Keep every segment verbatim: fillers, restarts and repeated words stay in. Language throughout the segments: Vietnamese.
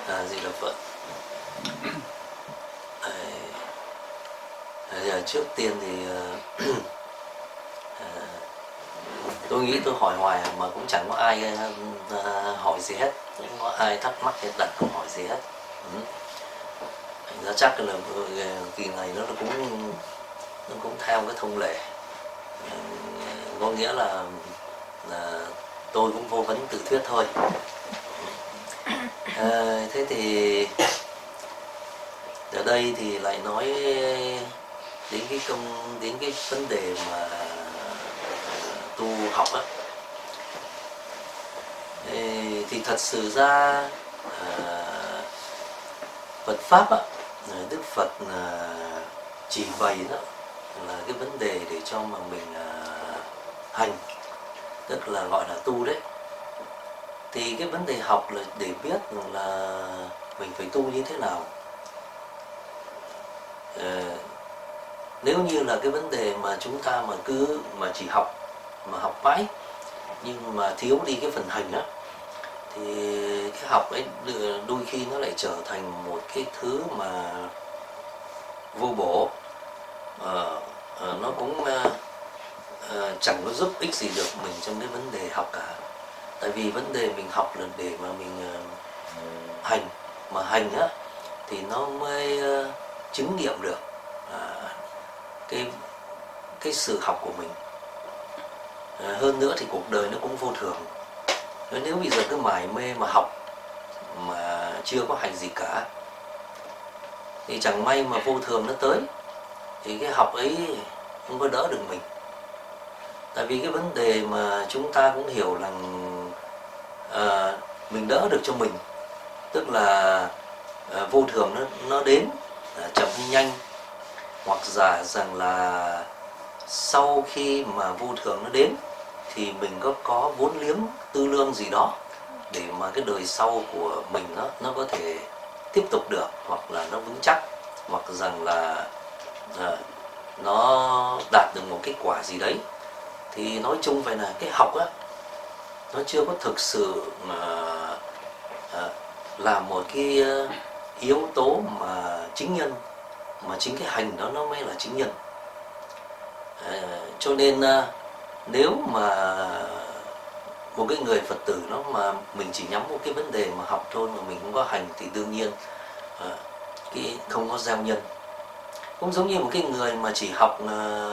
À, Di Đà Phật. À, à, trước tiên thì à, tôi nghĩ tôi hỏi hoài mà cũng chẳng có ai à, hỏi gì hết, không có ai thắc mắc hay đặt câu hỏi gì hết. Ừ. Thành ra chắc là kỳ này nó cũng nó cũng theo cái thông lệ, à, có nghĩa là, là tôi cũng vô vấn tự thuyết thôi. À, thế thì ở đây thì lại nói đến cái công đến cái vấn đề mà tu học á, thì thật sự ra à, Phật pháp á, Đức Phật à, chỉ bày đó là cái vấn đề để cho mà mình à, hành, tức là gọi là tu đấy. Thì cái vấn đề học là để biết là mình phải tu như thế nào. À, nếu như là cái vấn đề mà chúng ta mà cứ mà chỉ học mà học mãi nhưng mà thiếu đi cái phần hành á, thì cái học ấy đôi khi nó lại trở thành một cái thứ mà vô bổ, à, à, nó cũng à, à, chẳng có giúp ích gì được mình trong cái vấn đề học cả. Tại vì vấn đề mình học là để mà mình à, hành, mà hành á thì nó mới à, chứng nghiệm được à, cái cái sự học của mình. À, hơn nữa thì cuộc đời nó cũng vô thường. Nếu bây giờ cứ mải mê mà học mà chưa có hành gì cả thì chẳng may mà vô thường nó tới thì cái học ấy không có đỡ được mình. Tại vì cái vấn đề mà chúng ta cũng hiểu rằng à, mình đỡ được cho mình, tức là à, vô thường nó, nó đến à, chậm hay nhanh, hoặc giả rằng là sau khi mà vô thường nó đến thì mình có có vốn liếng tư lương gì đó để mà cái đời sau của mình nó nó có thể tiếp tục được, hoặc là nó vững chắc, hoặc rằng là à, nó đạt được một kết quả gì đấy. Thì nói chung vậy là cái học á nó chưa có thực sự mà à, là một cái yếu tố mà chính nhân, mà chính cái hành đó nó mới là chính nhân. À, cho nên à, nếu mà một cái người Phật tử nó mà mình chỉ nhắm một cái vấn đề mà học thôi mà mình không có hành thì đương nhiên à, cái không có gieo nhân. Cũng giống như một cái người mà chỉ học à,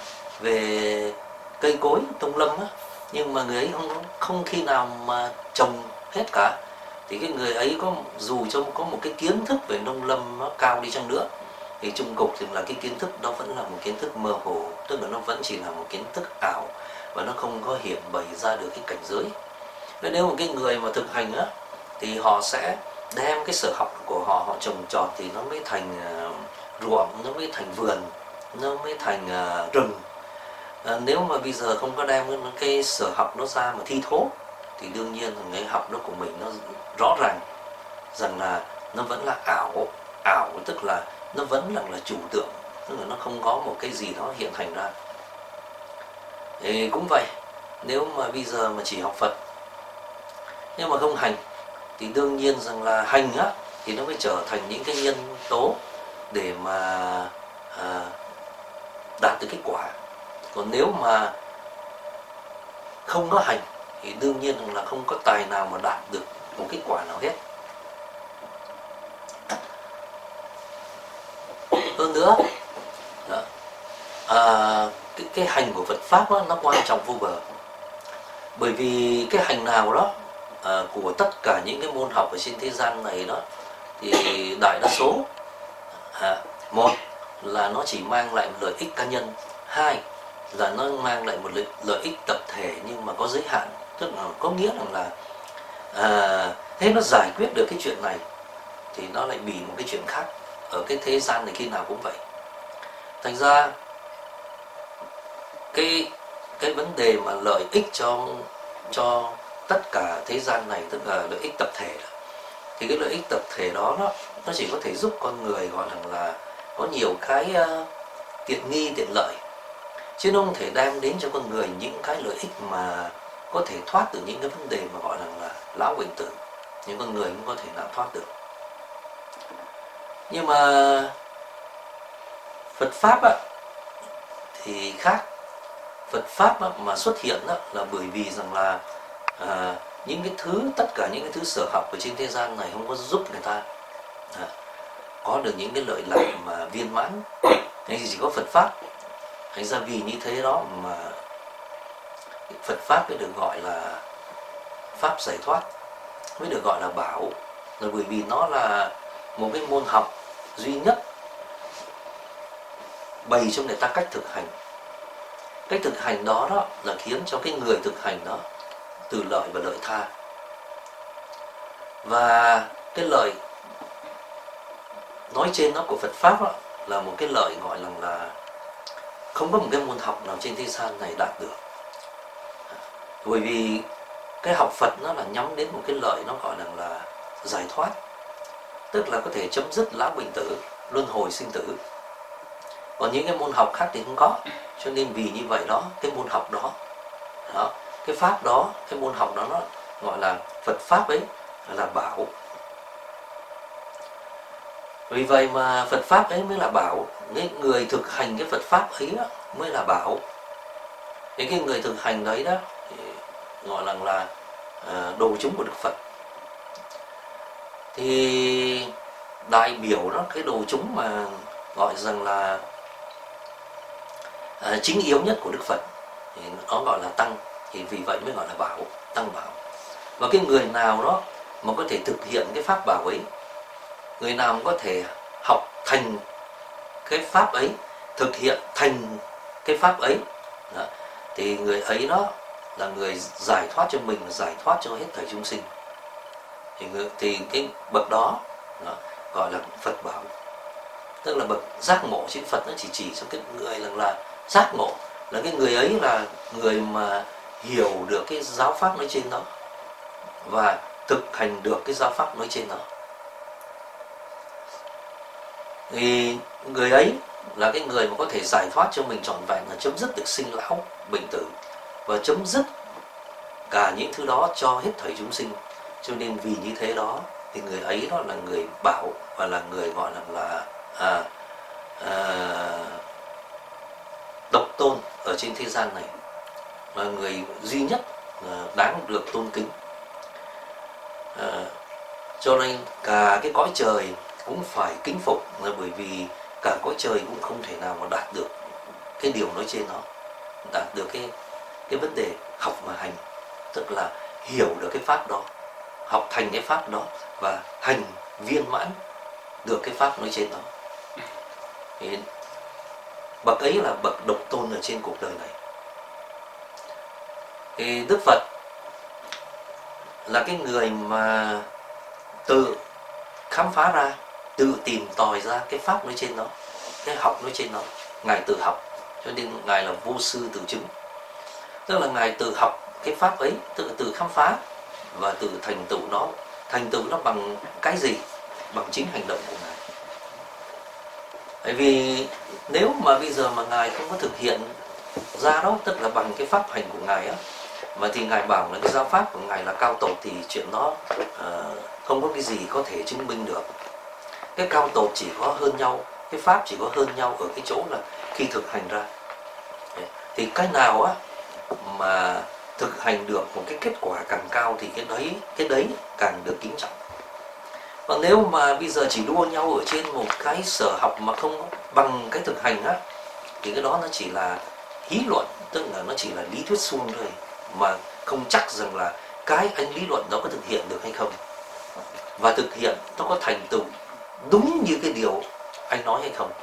về cây cối tông lâm á, nhưng mà người ấy không không khi nào mà trồng hết cả, thì cái người ấy có dù cho có một cái kiến thức về nông lâm nó cao đi chăng nữa thì chung cục thì là cái kiến thức đó vẫn là một kiến thức mơ hồ, tức là nó vẫn chỉ là một kiến thức ảo và nó không có hiển bày ra được cái cảnh giới. Nên nếu một cái người mà thực hành á thì họ sẽ đem cái sở học của họ, họ trồng trọt thì nó mới thành uh, ruộng, nó mới thành vườn, nó mới thành uh, rừng. À, nếu mà bây giờ không có đem cái, cái sở học nó ra mà thi thố thì đương nhiên là cái học đó của mình nó rõ ràng rằng là nó vẫn là ảo. Ảo tức là nó vẫn là, là chủ tượng, tức là nó không có một cái gì đó hiện thành ra. Thì cũng vậy, nếu mà bây giờ mà chỉ học Phật nhưng mà không hành thì đương nhiên rằng là hành á thì nó mới trở thành những cái nhân tố để mà à, đạt được kết quả. Còn nếu mà không có hành thì đương nhiên là không có tài nào mà đạt được một kết quả nào hết. Hơn nữa đó, à, cái, cái hành của Phật Pháp đó, nó quan trọng vô bờ. Bởi vì cái hành nào đó à, của tất cả những cái môn học ở trên thế gian này đó thì đại đa số à, một là nó chỉ mang lại một lợi ích cá nhân, hai là nó mang lại một lợi, lợi ích tập thể nhưng mà có giới hạn, tức là có nghĩa rằng là à, thế nó giải quyết được cái chuyện này thì nó lại bị một cái chuyện khác. Ở cái thế gian này khi nào cũng vậy. Thành ra cái cái vấn đề mà lợi ích cho cho tất cả thế gian này, tức là lợi ích tập thể đó, thì cái lợi ích tập thể đó nó nó chỉ có thể giúp con người gọi là là có nhiều cái uh, tiện nghi tiện lợi, chứ nó không thể đem đến cho con người những cái lợi ích mà có thể thoát từ những cái vấn đề mà gọi là là lão bệnh tử. những con người cũng có thể nào thoát được. Nhưng mà Phật Pháp á, thì khác. Phật Pháp á, mà xuất hiện á, là bởi vì rằng là à, những cái thứ, tất cả những cái thứ sở học ở trên thế gian này không có giúp người ta à, có được những cái lợi lạc mà viên mãn. Thế thì chỉ có Phật Pháp. Thành ra vì như thế đó mà Phật Pháp mới được gọi là Pháp giải thoát, mới được gọi là bảo, là bởi vì nó là một cái môn học duy nhất bày cho người ta cách thực hành. Cách thực hành đó, đó là khiến cho cái người thực hành đó từ lợi và lợi tha. Và cái lợi nói trên đó của Phật Pháp đó, là một cái lợi gọi là, là không có một cái môn học nào trên thế gian này đạt được. Bởi vì cái học Phật nó là nhắm đến một cái lợi nó gọi là, là giải thoát, tức là có thể chấm dứt lão bệnh tử, luân hồi sinh tử. Còn những cái môn học khác thì không có. Cho nên vì như vậy đó, cái môn học đó, đó cái pháp đó, cái môn học đó nó gọi là Phật Pháp ấy là bảo. Vì vậy mà Phật Pháp ấy mới là bảo. Cái người thực hành cái Phật Pháp ấy đó, mới là bảo. Thế cái người thực hành đấy đó thì gọi là, là đồ chúng của Đức Phật. Thì đại biểu đó, cái đồ chúng mà gọi rằng là à, chính yếu nhất của Đức Phật thì nó gọi là tăng. Thì vì vậy mới gọi là bảo, tăng bảo. Và cái người nào đó mà có thể thực hiện cái pháp bảo ấy, người nào mà có thể học thành cái pháp ấy, thực hiện thành cái pháp ấy đó, thì người ấy đó là người giải thoát cho mình, giải thoát cho hết thảy chúng sinh. Thì, người, thì cái bậc đó, đó gọi là Phật bảo. Tức là bậc giác ngộ. Chứ Phật nó chỉ chỉ cho cái người là, là giác ngộ, là cái người ấy là người mà hiểu được cái giáo pháp nói trên đó và thực hành được cái giáo pháp nói trên đó. Thì người ấy là cái người mà có thể giải thoát cho mình trọn vẹn, là chấm dứt được sinh lão bệnh tử và chấm dứt cả những thứ đó cho hết thảy chúng sinh. Cho nên vì như thế đó thì người ấy đó là người bảo và là người gọi là là à, à, độc tôn ở trên thế gian này, là người duy nhất đáng được tôn kính. À, cho nên cả cái cõi trời cũng phải kính phục, là bởi vì cả cõi trời cũng không thể nào mà đạt được cái điều nói trên đó, đạt được cái cái vấn đề học mà hành, tức là hiểu được cái pháp đó, học thành cái pháp đó và hành viên mãn được cái pháp nói trên đó. Thì bậc ấy là bậc độc tôn ở trên cuộc đời này. Thì Đức Phật là cái người mà tự khám phá ra, tự tìm tòi ra cái pháp nói trên đó, cái học nói trên đó. Ngài tự học, cho nên Ngài là vô sư tự chứng. Tức là Ngài tự học cái pháp ấy, tự tự khám phá và tự thành tựu nó. Thành tựu nó bằng cái gì? Bằng chính hành động của Ngài. Bởi vì nếu mà bây giờ mà Ngài không có thực hiện ra đó, tức là bằng cái pháp hành của Ngài á, mà thì Ngài bảo là cái giáo pháp của Ngài là cao tột, thì chuyện đó uh, không có cái gì có thể chứng minh được. Cái cao tột chỉ có hơn nhau, cái pháp chỉ có hơn nhau ở cái chỗ là khi thực hành ra. Thì cái nào á mà thực hành được một cái kết quả càng cao thì cái đấy cái đấy càng được kính trọng. Còn nếu mà bây giờ chỉ đua nhau ở trên một cái sở học mà không bằng cái thực hành á, thì cái đó nó chỉ là lý luận, tức là nó chỉ là lý thuyết suông thôi, mà không chắc rằng là cái anh lý luận đó có thực hiện được hay không, và thực hiện nó có thành tựu đúng như cái điều anh nói hay không.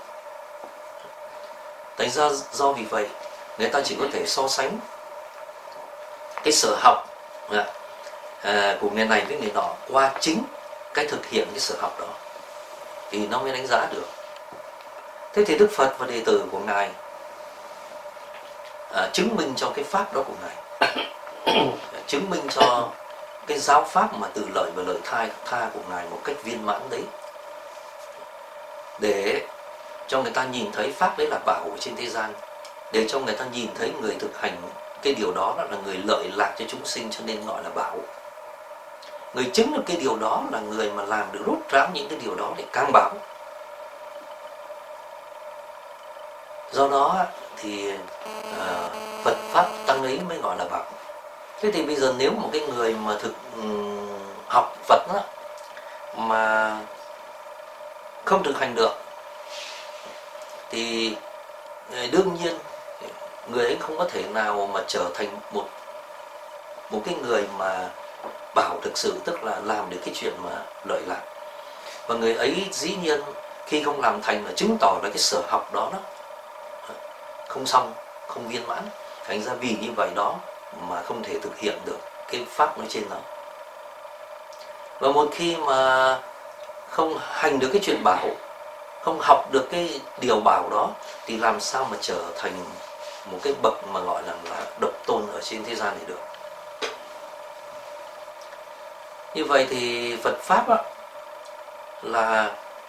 Thành ra do vì vậy người ta chỉ có thể so sánh cái sở học à, của người này với người nọ qua chính cái thực hiện cái sở học đó thì nó mới đánh giá được. Thế thì Đức Phật và đệ tử của Ngài à, chứng minh cho cái pháp đó của Ngài, chứng minh cho cái giáo pháp mà từ lợi và lợi tha, tha của Ngài một cách viên mãn đấy, để cho người ta nhìn thấy pháp đấy là bảo ở trên thế gian, để cho người ta nhìn thấy người thực hành cái điều đó là người lợi lạc cho chúng sinh, cho nên gọi là bảo. Người chứng được cái điều đó là người mà làm được rút ráo những cái điều đó để càng bảo. Do đó thì à, Phật Pháp Tăng ấy mới gọi là bảo. Thế thì bây giờ nếu một cái người mà thực um, học Phật đó, mà không thực hành được thì đương nhiên người ấy không có thể nào mà trở thành một một cái người mà bảo thực sự, tức là làm được cái chuyện mà lợi lạc. Và người ấy dĩ nhiên khi không làm thành là chứng tỏ là cái sở học đó đó không xong, không viên mãn. Thành ra vì như vậy đó mà không thể thực hiện được cái pháp nói trên đó. Và một khi mà không hành được cái chuyện bảo, không học được cái điều bảo đó, thì làm sao mà trở thành một cái bậc mà gọi là, là độc tôn ở trên thế gian này được. Như vậy thì Phật Pháp đó, là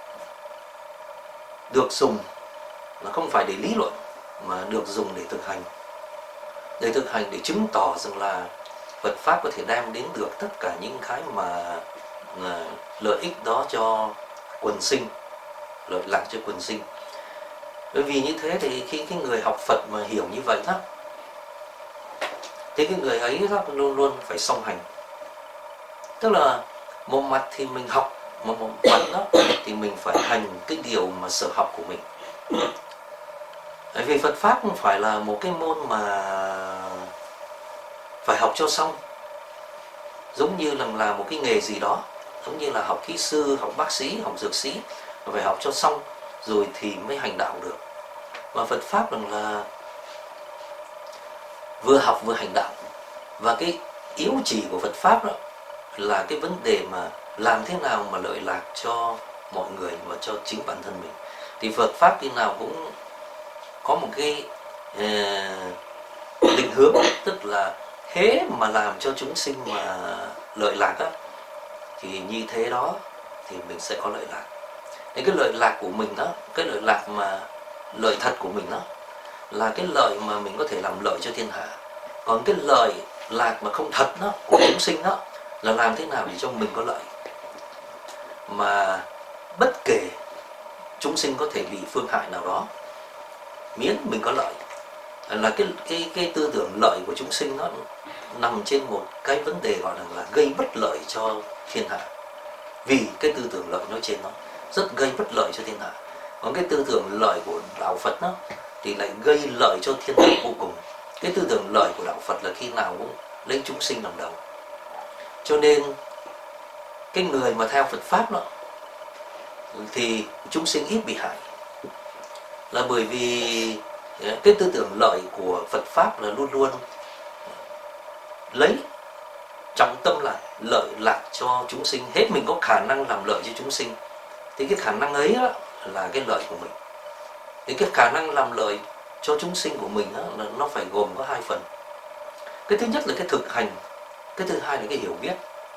được dùng là không phải để lý luận, mà được dùng để thực hành. Để thực hành, để chứng tỏ rằng là Phật Pháp có thể đem đến được tất cả những cái mà là lợi ích đó cho quần sinh, lợi lạc cho quần sinh. Bởi vì như thế thì khi cái người học Phật mà hiểu như vậy đó, thì cái người ấy đó luôn luôn phải song hành. Tức là một mặt thì mình học, mà một mặt đó thì mình phải hành cái điều mà sở học của mình. Bởi vì Phật Pháp không phải là một cái môn mà phải học cho xong, giống như là, là một cái nghề gì đó, giống như là học kỹ sư, học bác sĩ, học dược sĩ, phải học cho xong rồi thì mới hành đạo được. Mà Phật Pháp rằng là vừa học vừa hành đạo. Và cái yếu chỉ của Phật Pháp đó là cái vấn đề mà làm thế nào mà lợi lạc cho mọi người và cho chính bản thân mình. Thì Phật Pháp khi nào cũng có một cái uh, định hướng, tức là thế mà làm cho chúng sinh mà lợi lạc á, thì như thế đó thì mình sẽ có lợi lạc. Thì cái lợi lạc của mình đó, cái lợi lạc mà lợi thật của mình đó, là cái lợi mà mình có thể làm lợi cho thiên hạ. Còn cái lợi lạc mà không thật đó của chúng sinh đó là làm thế nào để cho mình có lợi, mà bất kể chúng sinh có thể bị phương hại nào đó, miễn mình có lợi. Là cái cái cái tư tưởng lợi của chúng sinh nó nằm trên một cái vấn đề gọi là, là gây bất lợi cho thiên hạ. Vì cái tư tưởng lợi nói trên nó rất gây bất lợi cho thiên hạ. Còn cái tư tưởng lợi của đạo Phật đó thì lại gây lợi cho thiên hạ vô cùng. Cái tư tưởng lợi của đạo Phật là khi nào cũng lấy chúng sinh làm đầu. Cho nên cái người mà theo Phật Pháp đó thì chúng sinh ít bị hại, là bởi vì cái tư tưởng lợi của Phật Pháp là luôn luôn lấy trọng tâm là lợi lạc cho chúng sinh. Hết mình có khả năng làm lợi cho chúng sinh thì cái khả năng ấy đó là cái lợi của mình. Thì cái khả năng làm lợi cho chúng sinh của mình đó, là nó phải gồm có hai phần. Cái thứ nhất là cái thực hành, cái thứ hai là cái hiểu biết.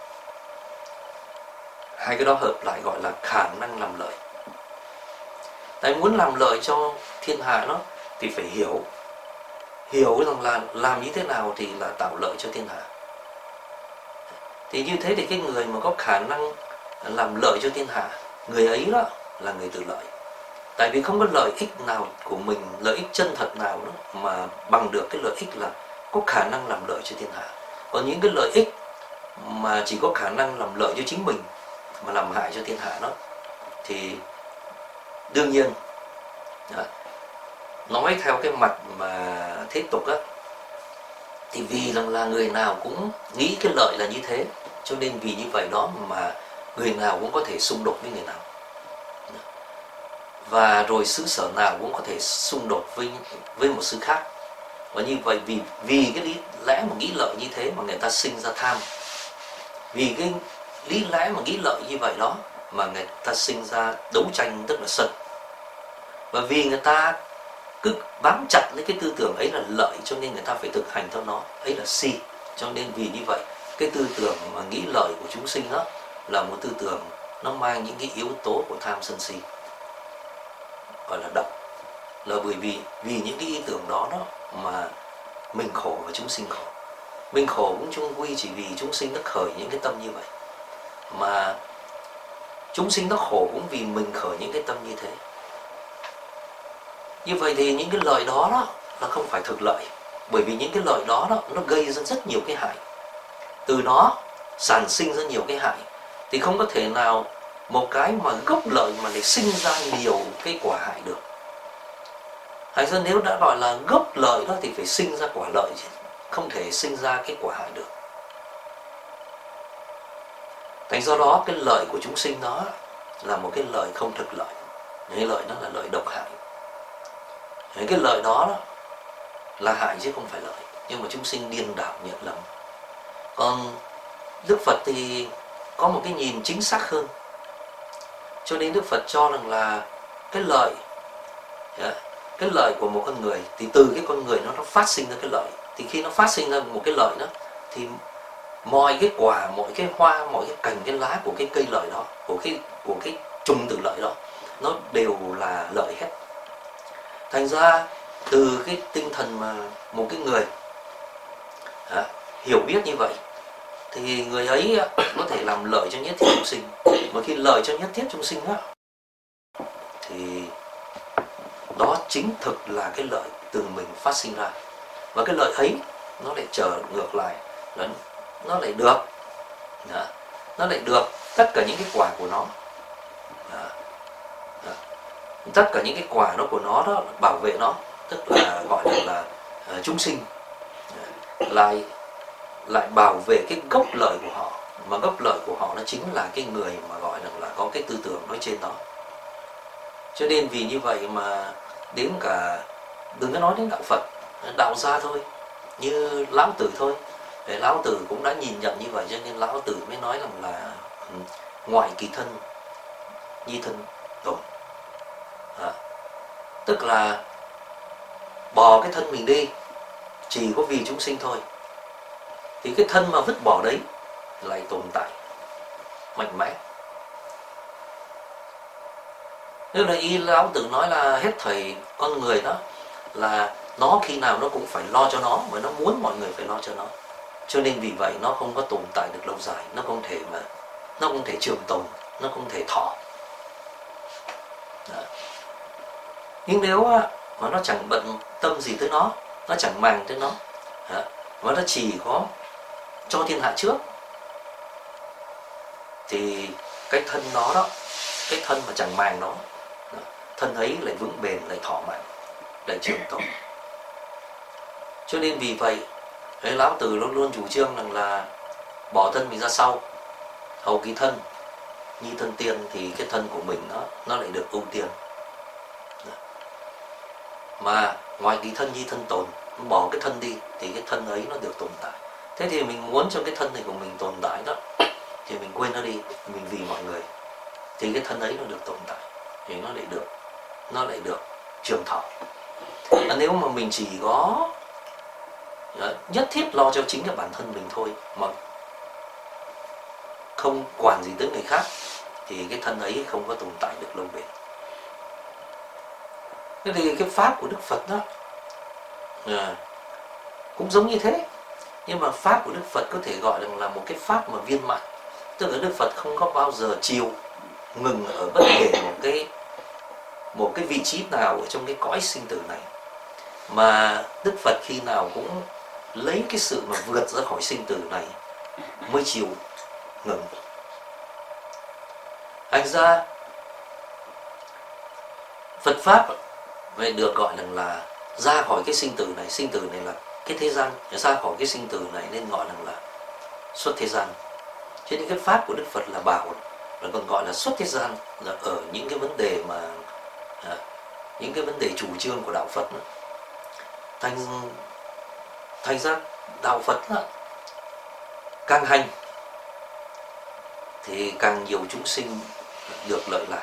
Hai cái đó hợp lại gọi là khả năng làm lợi. Tại muốn làm lợi cho thiên hạ đó thì phải hiểu, hiểu rằng là làm như thế nào thì là tạo lợi cho thiên hạ. Thì như thế thì cái người mà có khả năng làm lợi cho thiên hạ, người ấy đó là người tự lợi. Tại vì không có lợi ích nào của mình, lợi ích chân thật nào đó mà bằng được cái lợi ích là có khả năng làm lợi cho thiên hạ. Còn những cái lợi ích mà chỉ có khả năng làm lợi cho chính mình mà làm hại cho thiên hạ đó thì đương nhiên đó, nói theo cái mặt mà thế tục á, thì vì rằng là người nào cũng nghĩ cái lợi là như thế, cho nên vì như vậy đó mà người nào cũng có thể xung đột với người nào, và rồi xứ sở nào cũng có thể xung đột với với một xứ khác. Và như vậy vì vì cái lý lẽ mà nghĩ lợi như thế mà người ta sinh ra tham, vì cái lý lẽ mà nghĩ lợi như vậy đó mà người ta sinh ra đấu tranh, tức là sân. Và vì người ta cứ bám chặt lấy cái tư tưởng ấy là lợi, cho nên người ta phải thực hành theo nó, ấy là si. Cho nên vì như vậy cái tư tưởng mà nghĩ lợi của chúng sinh đó là một tư tưởng nó mang những cái yếu tố của tham sân si, gọi là độc. Là bởi vì vì những cái ý tưởng đó đó mà mình khổ và chúng sinh khổ. Mình khổ cũng chung quy chỉ vì chúng sinh nó khởi những cái tâm như vậy. mà chúng sinh nó khổ cũng vì mình khởi những cái tâm như thế. Như vậy thì những cái lợi đó, đó là không phải thực lợi. Bởi vì những cái lợi đó, đó nó gây ra rất nhiều cái hại. Từ nó sản sinh ra nhiều cái hại. Thì không có thể nào một cái mà gốc lợi mà lại sinh ra nhiều cái quả hại được. Hay ra nếu đã gọi là gốc lợi đó thì phải sinh ra quả lợi chứ, không thể sinh ra cái quả hại được. Thành do đó cái lợi của chúng sinh đó là một cái lợi không thực lợi. Cái lợi đó là lợi độc hại. Cái lợi đó, đó là hại chứ không phải lợi. Nhưng mà chúng sinh điên đảo nhận lầm. Còn Đức Phật thì có một cái nhìn chính xác hơn. Cho nên Đức Phật cho rằng là cái lợi, cái lợi của một con người thì từ cái con người nó, nó phát sinh ra cái lợi. Thì khi nó phát sinh ra một cái lợi đó thì mọi cái quả, mọi cái hoa, mọi cái cành, cái lá của cái cây lợi đó, của cái, của cái trùng tử lợi đó, nó đều là lợi hết. Thành ra từ cái tinh thần mà một cái người à, hiểu biết như vậy thì người ấy có thể làm lợi cho nhất thiết chúng sinh. Mà khi lợi cho nhất thiết chúng sinh á, thì đó chính thực là cái lợi từ mình phát sinh ra. Và cái lợi ấy nó lại trở ngược lại, nó lại được đó, nó lại được tất cả những cái quả của nó đó, đó. Tất cả những cái quả đó của nó đó bảo vệ nó, tức là gọi là, là uh, chúng sinh lại lại bảo vệ cái gốc lợi của họ. Mà gốc lợi của họ nó chính là cái người mà gọi là, là có cái tư tưởng nói trên đó. Cho nên vì như vậy mà đến cả, đừng có nói đến đạo Phật, đạo gia thôi, như Lão Tử thôi, để Lão Tử cũng đã nhìn nhận như vậy, cho nên Lão Tử mới nói rằng là ngoại kỳ thân, nhi thân tổn. À, tức là bỏ cái thân mình đi chỉ có vì chúng sinh thôi, thì cái thân mà vứt bỏ đấy lại tồn tại mạnh mẽ. Nên là ý Lão Tử nói là hết thảy con người đó là nó khi nào nó cũng phải lo cho nó, mà nó muốn mọi người phải lo cho nó. Cho nên vì vậy nó không có tồn tại được lâu dài, nó không thể mà nó không thể trường tồn, nó không thể thọ. Đó. Nhưng nếu mà nó chẳng bận tâm gì tới nó, nó chẳng màng tới nó, mà nó chỉ có cho thiên hạ trước, thì cái thân nó đó, cái thân mà chẳng màng nó, thân ấy lại vững bền, lại thọ mạng, lại trường tồn. Cho nên vì vậy ấy, Lão Tử luôn luôn chủ trương rằng là bỏ thân mình ra sau, hầu kỳ thân, nhi thân tiên, thì cái thân của mình nó nó lại được ưu tiên. Mà ngoài kỳ thân, nhi thân tồn, bỏ cái thân đi thì cái thân ấy nó được tồn tại. Thế thì mình muốn cho cái thân này của mình tồn tại đó, thì mình quên nó đi, mình vì mọi người, thì cái thân ấy nó được tồn tại, thì nó lại được nó lại được trường thọ. À, nếu mà mình chỉ có nhất thiết lo cho chính là bản thân mình thôi, mà không quản gì tới người khác, thì cái thân ấy không có tồn tại được lâu bền. Thế thì cái pháp của Đức Phật đó à, cũng giống như thế. Nhưng mà pháp của Đức Phật có thể gọi là, là một cái pháp mà viên mãn. Tức là Đức Phật không có bao giờ chịu ngừng ở bất kể một cái một cái vị trí nào ở trong cái cõi sinh tử này, mà Đức Phật khi nào cũng lấy cái sự mà vượt ra khỏi sinh tử này mới chịu ngừng. Thành ra Phật pháp vậy được gọi là, là ra khỏi cái sinh tử này. Sinh tử này là cái thế gian, ra khỏi cái sinh tử này nên gọi là, là xuất thế gian. Cho nên cái pháp của Đức Phật là bảo là còn gọi là xuất thế gian, là ở những cái vấn đề mà à, những cái vấn đề chủ trương của đạo Phật đó. Thành thành ra đạo Phật đó, càng hành thì càng nhiều chúng sinh được lợi lạc.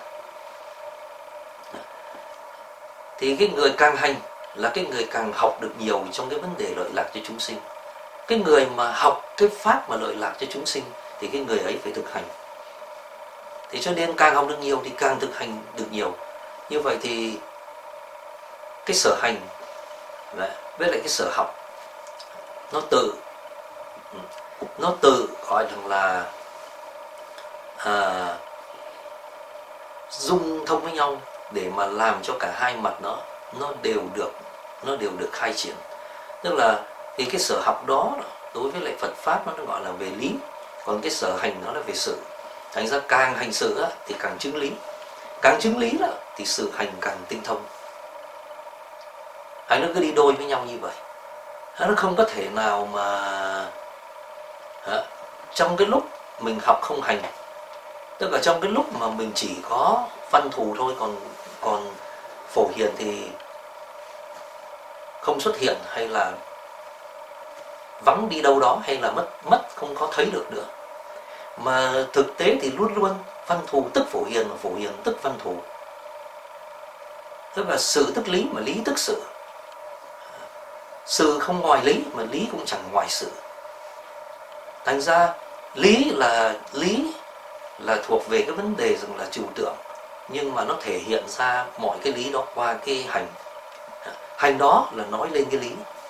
Thì cái người càng hành là cái người càng học được nhiều trong cái vấn đề lợi lạc cho chúng sinh. Cái người mà học cái pháp mà lợi lạc cho chúng sinh thì cái người ấy phải thực hành. Thì cho nên càng học được nhiều thì càng thực hành được nhiều. Như vậy thì cái sở hành với lại cái sở học nó tự nó tự gọi rằng là à, dung thông với nhau để mà làm cho cả hai mặt nó nó đều được nó đều được khai triển. Tức là thì cái sở học đó đối với lại Phật pháp nó gọi là về lý, còn cái sở hành nó là về sự. Thành ra càng hành sự á, thì càng chứng lý, càng chứng lý đó, thì sự hành càng tinh thông. Hành nó cứ đi đôi với nhau như vậy, nó không có thể nào mà à, trong cái lúc mình học không hành, tức là trong cái lúc mà mình chỉ có văn thù thôi, còn còn phổ hiền thì không xuất hiện, hay là vắng đi đâu đó, hay là mất mất không có thấy được nữa. Mà thực tế thì luôn luôn văn thù tức phổ hiền, và phổ hiền tức văn thù. Tức là sự tức lý, mà lý tức sự. Sự không ngoài lý, mà lý cũng chẳng ngoài sự. Thành ra lý là lý là thuộc về cái vấn đề rằng là trừu tượng, nhưng mà nó thể hiện ra mọi cái lý đó qua cái hành. Hành đó là nói lên cái lý.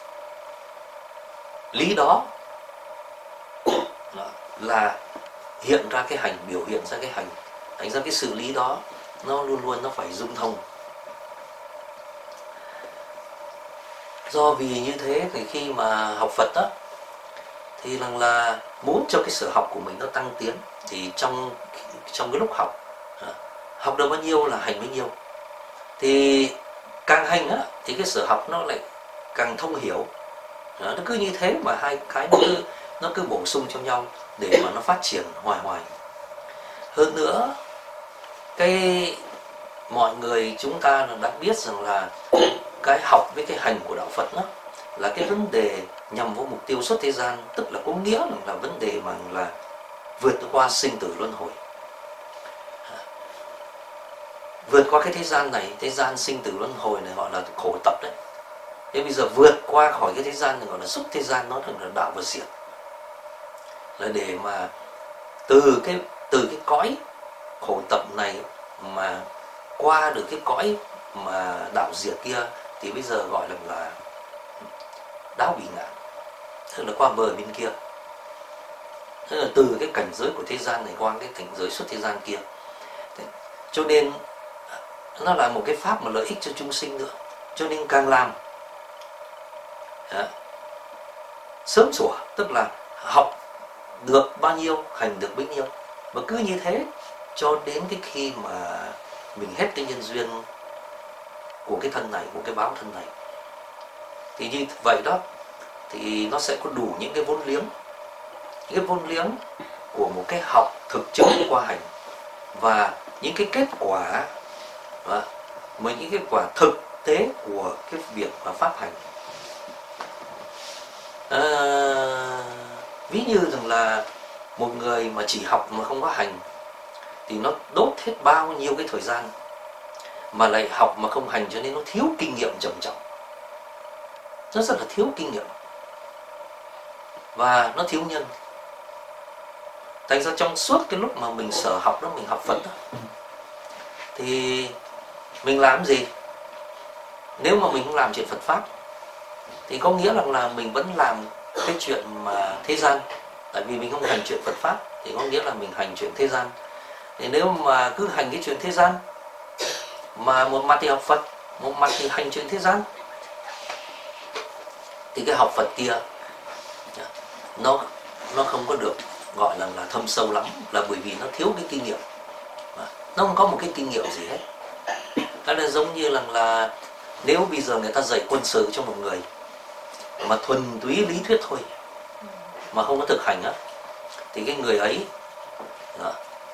Lý đó là hiện ra cái hành, biểu hiện ra cái hành. Thành ra cái sự lý đó nó luôn luôn nó phải dung thông. Do vì như thế thì khi mà học Phật đó, thì rằng là muốn cho cái sở học của mình nó tăng tiến, thì trong trong cái lúc học, học được bao nhiêu là hành bấy nhiêu. Thì càng hành á, thì cái sở học nó lại càng thông hiểu. Đó, nó cứ như thế mà hai cái nó cứ, nó cứ bổ sung cho nhau để mà nó phát triển hoài hoài. Hơn nữa, cái mọi người chúng ta đã biết rằng là cái học với cái hành của đạo Phật đó là cái vấn đề nhằm vào mục tiêu xuất thế gian, tức là có nghĩa là, là vấn đề mà là vượt qua sinh tử luân hồi, vượt qua cái thế gian này, thế gian sinh tử luân hồi này gọi là khổ tập đấy. Thế bây giờ vượt qua khỏi cái thế gian này gọi là xuất thế gian, nó là đạo và diệt, là để mà từ cái từ cái cõi khổ tập này mà qua được cái cõi mà đạo diệt kia, thì bây giờ gọi là là đáo bị ngạn, tức là qua bờ bên kia. Tức là từ cái cảnh giới của thế gian này qua cái cảnh giới xuất thế gian kia. Thế, cho nên nó là một cái pháp mà lợi ích cho chúng sinh nữa. Cho nên càng làm đó, sớm sủa, tức là học được bao nhiêu hành được bấy nhiêu. Và cứ như thế cho đến cái khi mà mình hết cái nhân duyên của cái thân này, của cái báo thân này, thì như vậy đó, thì nó sẽ có đủ những cái vốn liếng, những cái vốn liếng của một cái học thực chứng qua hành, và những cái kết quả đó, mà những kết quả thực tế của cái việc mà pháp hành. À, ví như rằng là một người mà chỉ học mà không có hành, thì nó đốt hết bao nhiêu cái thời gian, mà lại học mà không hành, cho nên nó thiếu kinh nghiệm trầm trọng. Nó rất là thiếu kinh nghiệm, và nó thiếu nhân. Thành ra trong suốt cái lúc mà mình sở học đó, mình học Phật đó, thì mình làm gì? Nếu mà mình không làm chuyện Phật Pháp, thì có nghĩa rằng là mình vẫn làm cái chuyện mà thế gian. Tại vì mình không hành chuyện Phật Pháp, thì có nghĩa là mình hành chuyện thế gian. Thì nếu mà cứ hành cái chuyện thế gian, mà một mặt thì học Phật, một mặt thì hành chuyện thế gian, thì cái học Phật kia nó nó không có được gọi là, là thâm sâu lắm, là bởi vì nó thiếu cái kinh nghiệm. Nó không có một cái kinh nghiệm gì hết. Đó là giống như là, là nếu bây giờ người ta dạy quân sự cho một người mà thuần túy lý thuyết thôi, mà không có thực hành á, thì cái người ấy đó,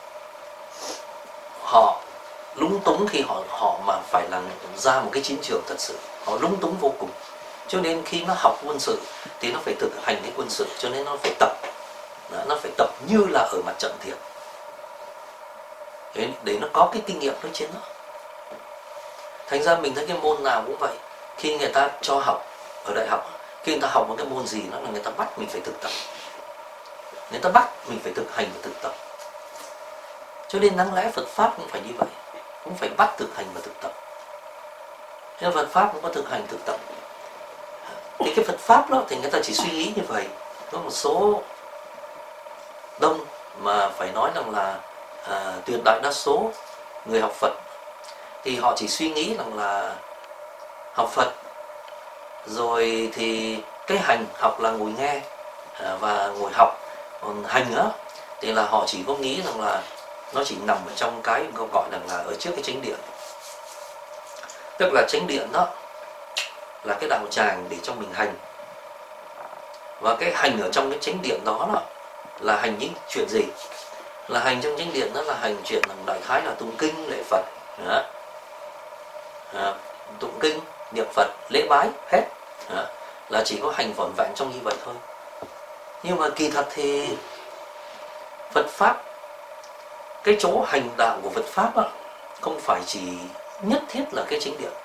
họ lúng túng khi họ họ mà phải là ra một cái chiến trường thật sự, họ lúng túng vô cùng. Cho nên khi nó học quân sự thì nó phải thực hành cái quân sự, cho nên nó phải tập, đó, nó phải tập như là ở mặt trận thiệt, để, để nó có cái kinh nghiệm nói trên đó. Thành ra mình thấy cái môn nào cũng vậy, khi người ta cho học ở đại học, khi người ta học một cái môn gì, nó là người ta bắt mình phải thực tập, người ta bắt mình phải thực hành và thực tập. Cho nên đáng lẽ Phật Pháp cũng phải như vậy, cũng phải bắt thực hành và thực tập. Thế Phật Pháp cũng có thực hành thực tập. Thì cái Phật Pháp đó thì người ta chỉ suy nghĩ như vậy. Có một số đông mà phải nói rằng là à, tuyệt đại đa số người học Phật thì họ chỉ suy nghĩ rằng là học Phật rồi thì cái hành học là ngồi nghe à, và ngồi học, còn hành á thì là họ chỉ có nghĩ rằng là nó chỉ nằm ở trong cái gọi rằng là ở trước cái chánh điện. Tức là chánh điện đó là cái đạo tràng để cho mình hành, và cái hành ở trong cái chánh điện đó, đó là hành những chuyện gì? Là hành trong chánh điện đó là hành chuyện đại khái là tụng kinh lễ Phật đó. À, tụng kinh niệm Phật lễ bái hết đó. Là chỉ có hành vỏn vẹn trong như vậy thôi. Nhưng mà kỳ thật thì Phật Pháp, cái chỗ hành đạo của Phật Pháp đó, không phải chỉ nhất thiết là cái chánh điện,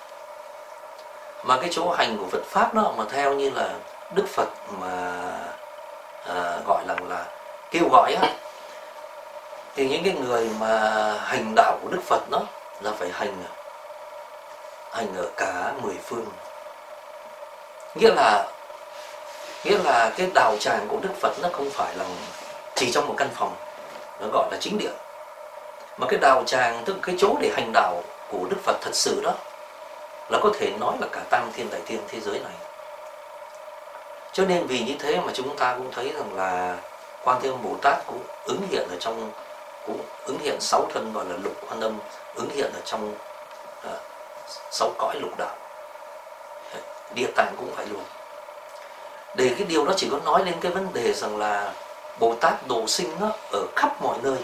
mà cái chỗ hành của Phật Pháp đó mà theo như là Đức Phật mà à, gọi là là kêu gọi á, thì những cái người mà hành đạo của Đức Phật đó là phải hành hành ở cả mười phương. Nghĩa là nghĩa là cái đạo tràng của Đức Phật nó không phải là chỉ trong một căn phòng, nó gọi là chính điện, mà cái đạo tràng tức cái chỗ để hành đạo của Đức Phật thật sự đó là có thể nói là cả tam thiên đại thiên thế giới này. Cho nên vì như thế mà chúng ta cũng thấy rằng là Quan Thế Âm Bồ Tát cũng ứng hiện ở trong, cũng ứng hiện sáu thân gọi là lục quan âm, ứng hiện ở trong uh, sáu cõi lục đạo, địa tạng cũng phải luôn. Để cái điều đó chỉ có nói lên cái vấn đề rằng là Bồ Tát độ sinh đó ở khắp mọi nơi,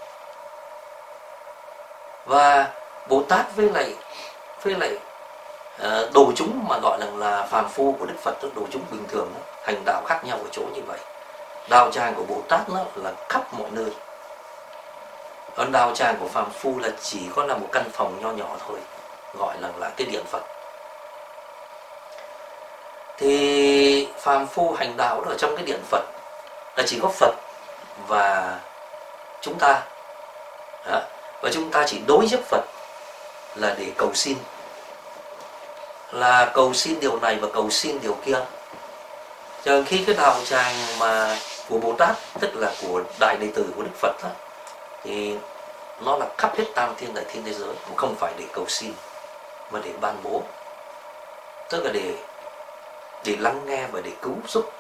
và Bồ Tát với lại với lại uh, đồ chúng mà gọi là là phàm phu của Đức Phật, đồ chúng bình thường đó, hành đạo khác nhau ở chỗ như vậy. Đạo tràng của Bồ Tát nó là khắp mọi nơi, còn đạo tràng của phàm phu là chỉ có là một căn phòng nho nhỏ thôi, gọi là là cái điện Phật. Thì phàm phu hành đạo ở trong cái điện Phật là chỉ có Phật và chúng ta đó. Và chúng ta chỉ đối với Phật là để cầu xin, là cầu xin điều này và cầu xin điều kia. Chờ khi cái đạo tràng mà của Bồ Tát, tức là của đại đệ tử của Đức Phật đó, thì nó là khắp hết tam thiên đại thiên thế giới, mà không phải để cầu xin mà để ban bố, tức là để để lắng nghe và để cứu giúp,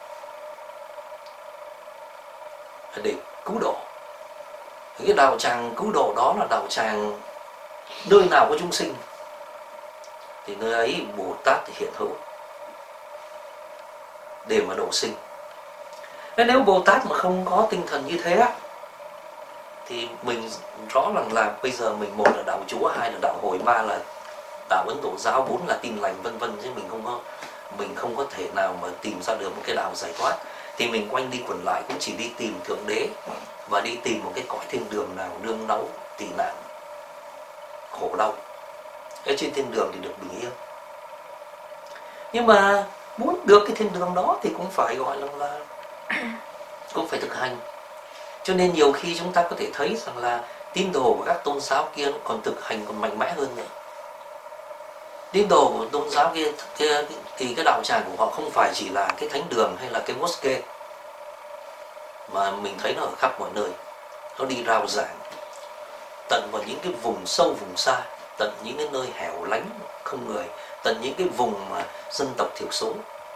để cứu độ. Cái đạo tràng cứu độ đó là đạo tràng nơi nào có chúng sinh thì nơi ấy Bồ Tát thì hiện hữu để mà độ sinh. Nên nếu Bồ Tát mà không có tinh thần như thế thì mình rõ ràng là bây giờ mình, một là đạo Chúa, hai là đạo Hồi, ba là đạo Ấn Độ giáo, bốn là Tin lành vân vân, chứ mình không có mình không có thể nào mà tìm ra được một cái đạo giải thoát. Thì mình quanh đi quẩn lại cũng chỉ đi tìm Thượng Đế và đi tìm một cái cõi thiên đường nào nương náu tị nạn khổ đau. Ở trên thiên đường thì được bình yên. Nhưng mà muốn được cái thiên đường đó thì cũng phải gọi là, là cũng phải thực hành. Cho nên nhiều khi chúng ta có thể thấy rằng là tín đồ của các tôn giáo kia còn thực hành còn mạnh mẽ hơn nữa. Tín đồ của tôn giáo kia thì cái đạo tràng của họ không phải chỉ là cái thánh đường hay là cái mosque, mà mình thấy nó ở khắp mọi nơi. Nó đi rao giảng tận vào những cái vùng sâu vùng xa, tận những cái nơi hẻo lánh không người, tận những cái vùng mà dân tộc thiểu số.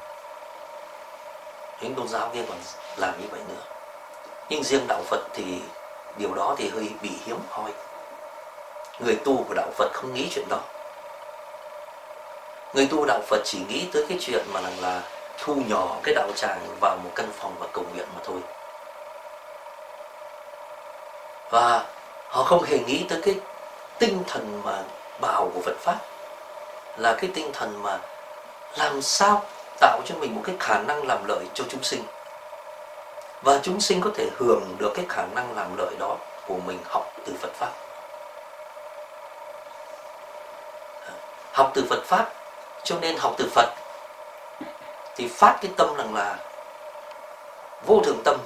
Những tôn giáo kia còn làm như vậy nữa. Nhưng riêng đạo Phật thì điều đó thì hơi bị hiếm hoi. Người tu của đạo Phật không nghĩ chuyện đó. Người tu đạo Phật chỉ nghĩ tới cái chuyện mà là, là thu nhỏ cái đạo tràng vào một căn phòng và cầu nguyện mà thôi. Và họ không hề nghĩ tới cái tinh thần mà bảo của Phật Pháp, là cái tinh thần mà làm sao tạo cho mình một cái khả năng làm lợi cho chúng sinh, và chúng sinh có thể hưởng được cái khả năng làm lợi đó của mình học từ Phật Pháp. Học từ Phật Pháp, cho nên học từ Phật thì phát cái tâm rằng là vô thường tâm.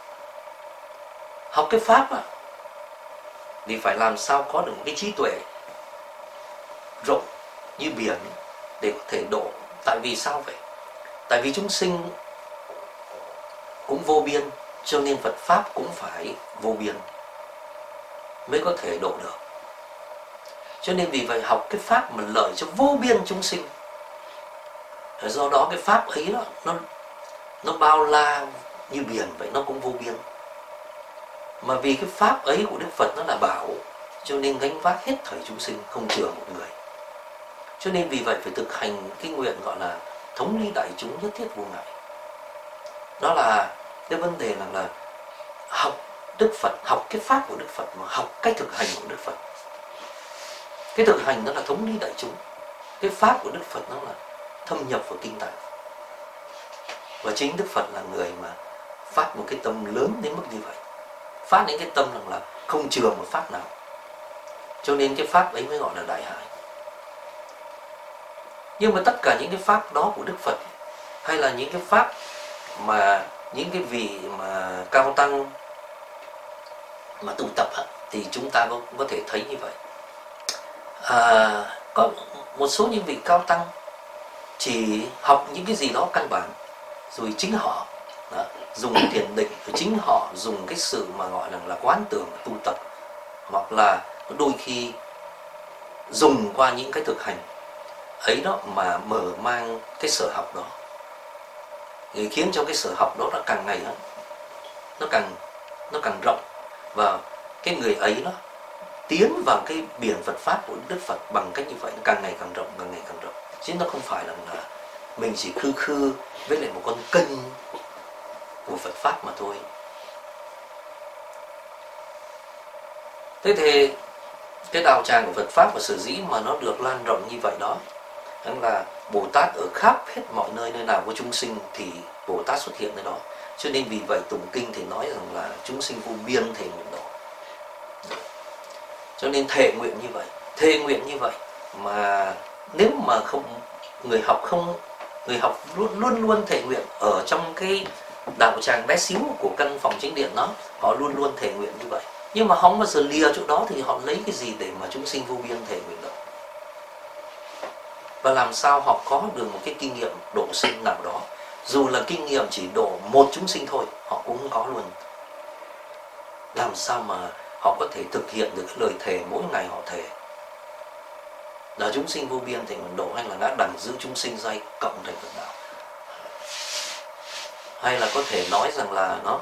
Học cái Pháp á, thì phải làm sao có được một cái trí tuệ rộng như biển để có thể độ. Tại vì sao vậy? Tại vì chúng sinh cũng vô biên, cho nên Phật Pháp cũng phải vô biên. mới có thể độ được. Cho nên vì vậy học cái pháp mà lợi cho vô biên chúng sinh. Do đó cái pháp ấy đó, nó nó bao la như biển vậy, nó cũng vô biên. Mà vì cái pháp ấy của Đức Phật nó là bảo, cho nên gánh vác hết thảy chúng sinh, không chừa một người. Cho nên vì vậy phải thực hành cái nguyện gọi là thống ly đại chúng nhất thiết vô ngại. Đó là cái vấn đề là, là học Đức Phật, học cái pháp của Đức Phật, mà học cách thực hành của Đức Phật. Cái thực hành đó là thống ly đại chúng. Cái pháp của Đức Phật nó là thâm nhập vào kinh tạng. Và chính Đức Phật là người mà phát một cái tâm lớn đến mức như vậy, phát đến cái tâm rằng là không chừa một pháp nào. Cho nên cái pháp ấy mới gọi là đại hải. Nhưng mà tất cả những cái pháp đó của Đức Phật, hay là những cái pháp mà những cái vị mà cao tăng mà tu tập á, thì chúng ta có, có thể thấy như vậy. À, có một số những vị cao tăng chỉ học những cái gì đó căn bản, rồi chính họ đó, dùng thiền định, rồi chính họ dùng cái sự mà gọi là, là quán tưởng tu tập, hoặc là đôi khi dùng qua những cái thực hành ấy đó mà mở mang cái sở học đó, thì khiến cho cái sở học đó nó càng ngày nó càng nó càng rộng, và cái người ấy đó tiến vào cái biển Phật pháp của Đức Phật bằng cách như vậy, nó càng ngày càng rộng, càng ngày càng rộng, chứ nó không phải là, là mình chỉ khư khư với lại một con kênh của Phật pháp mà thôi. Thế thì cái đạo tràng của Phật pháp và sở dĩ mà nó được lan rộng như vậy đó, đó là Bồ Tát ở khắp hết mọi nơi, nơi nào có chúng sinh thì Bồ Tát xuất hiện nơi đó. Cho nên vì vậy tụng kinh thì nói rằng là chúng sinh vô biên thể nguyện độ. Cho nên thệ nguyện như vậy, thệ nguyện như vậy mà nếu mà không người học không người học luôn luôn luôn thệ nguyện ở trong cái đạo tràng bé xíu của căn phòng chính điện đó, họ luôn luôn thệ nguyện như vậy. Nhưng mà không bao giờ lìa chỗ đó thì họ lấy cái gì để mà chúng sinh vô biên thể nguyện độ? Và làm sao họ có được một cái kinh nghiệm độ sinh nào đó, dù là kinh nghiệm chỉ độ một chúng sinh thôi, họ cũng có luôn. Làm sao mà họ có thể thực hiện được cái lời thề mỗi ngày họ thề là chúng sinh vô biên thể nguyện độ, hay là ngã đẳng giữ chúng sinh giai cộng thành Phật đạo, hay là có thể nói rằng là nó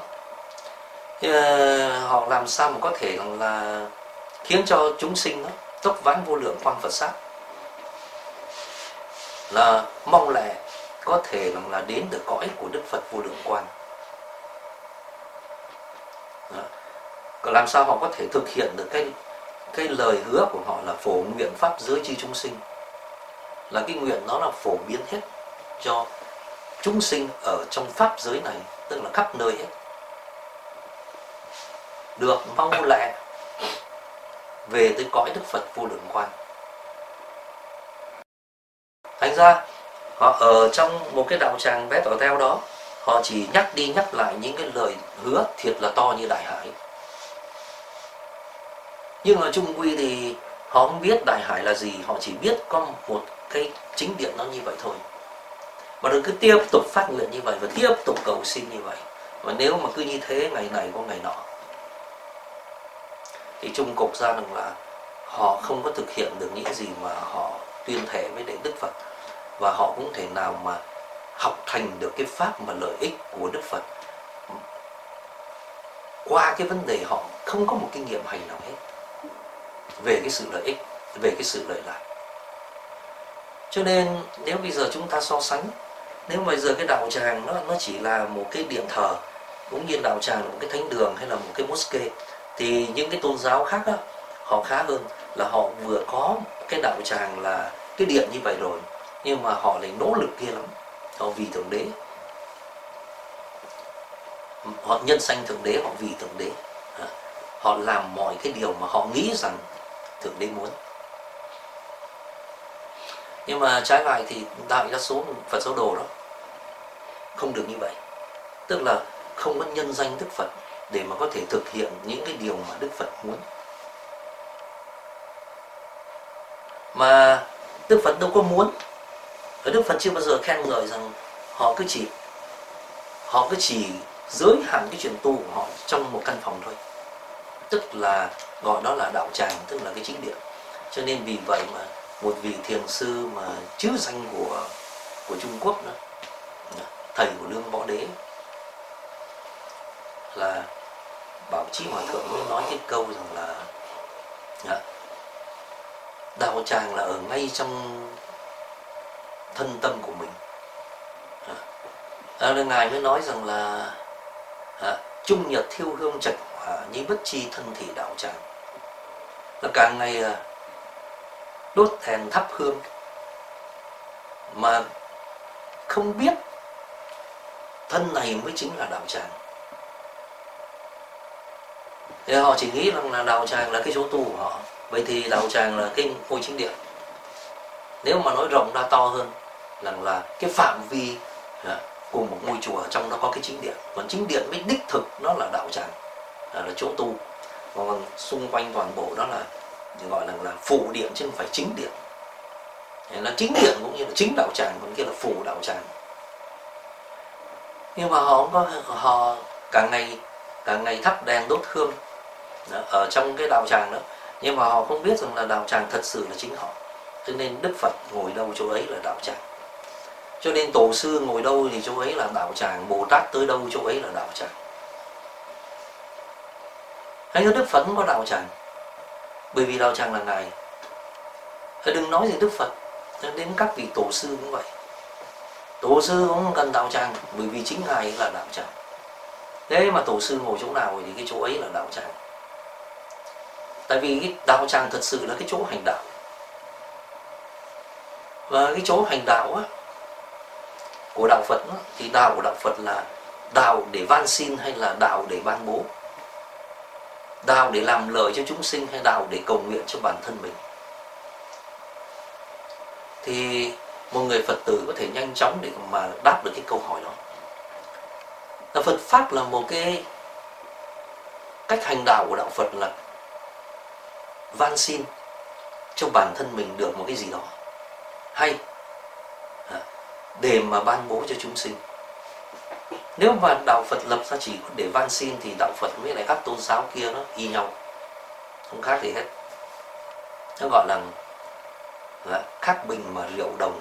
họ làm sao mà có thể rằng là khiến cho chúng sinh nó tốc vãn vô lượng quang Phật sát, là mong lẹ có thể rằng là đến được cõi của Đức Phật vô lượng quang. Đó. Còn làm sao họ có thể thực hiện được cái cái lời hứa của họ là phổ nguyện pháp giới chư chúng sinh, là cái nguyện đó là phổ biến hết cho chúng sinh ở trong pháp giới này, tức là khắp nơi hết, được mau lẹ về tới cõi Đức Phật vô lượng quang. Thành ra họ ở trong một cái đạo tràng bé tỏ teo đó, họ chỉ nhắc đi nhắc lại những cái lời hứa thiệt là to như đại hải. Nhưng mà chung quy thì họ không biết đại hải là gì, họ chỉ biết có một cái chính điện nó như vậy thôi. Và đừng cứ tiếp tục phát nguyện như vậy và tiếp tục cầu xin như vậy. Và nếu mà cứ như thế ngày này có ngày nọ, thì chung cục ra rằng là họ không có thực hiện được những gì mà họ tuyên thệ với Đệ Đức Phật, và họ cũng thể nào mà học thành được cái pháp mà lợi ích của Đức Phật qua cái vấn đề họ không có một kinh nghiệm hành nào hết về cái sự lợi ích, về cái sự lợi lạc. Cho nên nếu bây giờ chúng ta so sánh, nếu bây giờ cái đạo tràng nó nó chỉ là một cái điện thờ, cũng như đạo tràng là một cái thánh đường hay là một cái mosque, thì những cái tôn giáo khác đó, họ khá hơn là họ vừa có cái đạo tràng là cái điện như vậy rồi, nhưng mà họ lại nỗ lực kia lắm, họ vì Thượng Đế, họ nhân danh Thượng Đế, họ vì Thượng Đế, họ làm mọi cái điều mà họ nghĩ rằng Thượng Đế muốn. Nhưng mà trái lại thì đại đa số Phật giáo đồ đó không được như vậy, tức là không có nhân danh Đức Phật để mà có thể thực hiện những cái điều mà Đức Phật muốn. Mà Đức Phật đâu có muốn, và Đức Phật chưa bao giờ khen ngợi rằng họ cứ chỉ họ cứ chỉ giới hạn cái chuyện tu của họ trong một căn phòng thôi. tức là gọi đó là đạo tràng, tức là cái chính điện. Cho nên vì vậy mà một vị thiền sư mà chứ danh của của Trung Quốc đó, thầy của Lương Võ Đế, là Bảo Chí Hòa Thượng mới nói cái câu rằng là đạo tràng là ở ngay trong thân tâm của mình. À, Ngài mới nói rằng là à, trung nhật thiêu hương trạch hỏa, nhi bất chi thân thị đạo tràng. Là càng ngày à, đốt đèn thắp hương mà không biết thân này mới chính là đạo tràng. Thì họ chỉ nghĩ rằng là đạo tràng là cái chỗ tu của họ. Vậy thì đạo tràng là cái ngôi chính điện. Nếu mà nói rộng ra to hơn, rằng là cái phạm vi à, của một ngôi chùa trong đó có cái chính điện. Còn chính điện mới đích thực nó là đạo tràng, là, là chỗ tu. Còn xung quanh toàn bộ đó là gọi là, là phụ điện chứ không phải chính điện. Là chính điện cũng như là chính đạo tràng, còn kia là phụ đạo tràng. Nhưng mà họ không có, họ cả ngày cả ngày thắp đèn đốt hương đó, ở trong cái đạo tràng đó, nhưng mà họ không biết rằng là đạo tràng thật sự là chính họ. Cho nên Đức Phật ngồi đâu chỗ ấy là đạo tràng, cho nên Tổ sư ngồi đâu thì chỗ ấy là đạo tràng, Bồ Tát tới đâu chỗ ấy là đạo tràng. Hay là Đức Phật không có đạo tràng, bởi vì đạo tràng là Ngài. Đừng nói gì Đức Phật, đến các vị Tổ sư cũng vậy. Tổ sư cũng không cần đạo tràng, bởi vì chính Ngài là đạo tràng. Thế mà Tổ sư ngồi chỗ nào thì cái chỗ ấy là đạo tràng. Tại vì cái đạo tràng thật sự là cái chỗ hành đạo. Và cái chỗ hành đạo á, của đạo Phật á, thì đạo của đạo Phật là đạo để van xin hay là đạo để ban bố, đạo để làm lợi cho chúng sinh hay đạo để cầu nguyện cho bản thân mình. Thì một người Phật tử có thể nhanh chóng để mà đáp được cái câu hỏi đó. Là Phật Pháp là một cái cách hành đạo của đạo Phật là van xin cho bản thân mình được một cái gì đó, hay để mà ban bố cho chúng sinh. Nếu mà đạo Phật lập ra chỉ để van xin thì đạo Phật với lại các tôn giáo kia nó y nhau, không khác gì hết. Nó gọi là, là khác bình mà rượu đồng.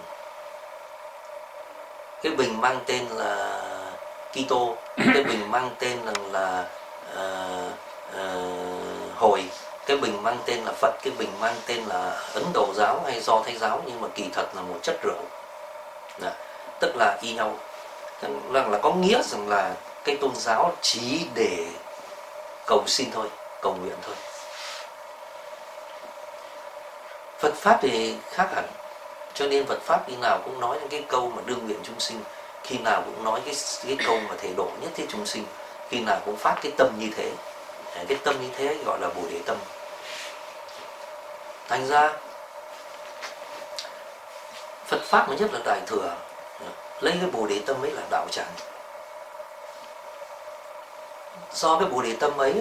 Cái bình mang tên là Kitô, cái bình mang tên là, là uh, uh, Hồi, cái bình mang tên là Phật, cái bình mang tên là Ấn Độ giáo hay Do Thái giáo, nhưng mà kỳ thật là một chất rượu. Đó, tức là y nhau, rằng là có nghĩa rằng là cái tôn giáo chỉ để cầu xin thôi, cầu nguyện thôi. Phật Pháp thì khác hẳn. Cho nên Phật Pháp khi nào cũng nói những cái câu mà đương nguyện chúng sinh, khi nào cũng nói cái, cái câu mà thể độ nhất thiết chúng sinh, khi nào cũng phát cái tâm như thế. Cái tâm như thế gọi là Bồ Đề tâm. Thành ra Phật Pháp mà nhất là Đại Thừa lấy cái Bồ Đề tâm ấy là đạo tràng. Do cái Bồ Đề tâm ấy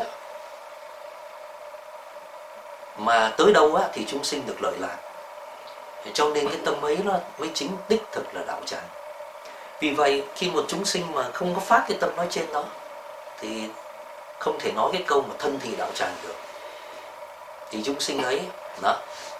mà tới đâu á, thì chúng sinh được lợi lạc. Cho nên cái tâm ấy nó mới chính đích thực là đạo tràng. Vì vậy khi một chúng sinh mà không có phát cái tâm nói trên đó thì không thể nói cái câu mà thân thì đạo tràng được. Thì chúng sinh ấy đó,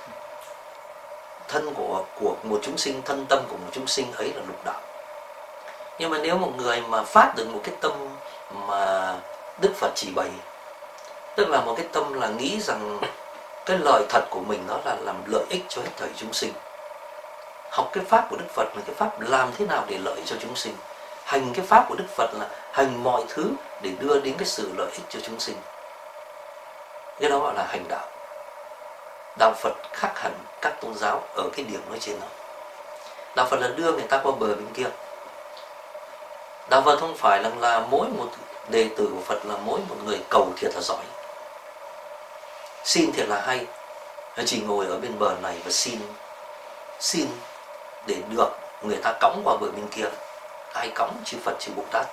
thân của của một chúng sinh, thân tâm của một chúng sinh ấy là lục đạo. Nhưng mà nếu một người mà phát được một cái tâm mà Đức Phật chỉ bày, tức là một cái tâm là nghĩ rằng cái lời thật của mình đó là làm lợi ích cho hết thảy chúng sinh. Học cái pháp của Đức Phật là cái pháp làm thế nào để lợi cho chúng sinh. Hành cái pháp của Đức Phật là hành mọi thứ để đưa đến cái sự lợi ích cho chúng sinh. Cái đó gọi là hành đạo. Đạo Phật khác hẳn các tôn giáo ở cái điểm nói trên đó. Đạo Phật là đưa người ta qua bờ bên kia. Đạo Phật không phải là, là mỗi một đệ tử của Phật là mỗi một người cầu thiệt là giỏi, xin thiệt là hay, chỉ ngồi ở bên bờ này và xin xin để được người ta cõng qua bờ bên kia. Ai cõng? Chư Phật, chư Bồ Tát.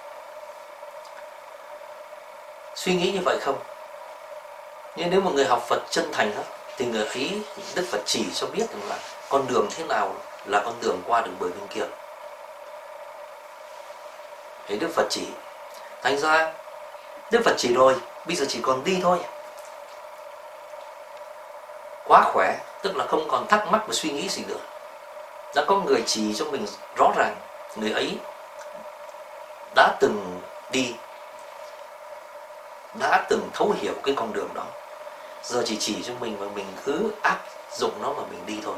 Suy nghĩ như vậy không? Nhưng nếu một người học Phật chân thành đó, thì người ấy Đức Phật chỉ cho biết rằng là con đường thế nào là con đường qua được bờ bên kia. Thế Đức Phật chỉ. Thành ra Đức Phật chỉ rồi, bây giờ chỉ còn đi thôi. Quá khỏe, tức là không còn thắc mắc và suy nghĩ gì nữa. Đã có người chỉ cho mình rõ ràng, người ấy đã từng đi, đã từng thấu hiểu cái con đường đó. Giờ chỉ chỉ cho mình và mình cứ áp dụng nó mà mình đi thôi.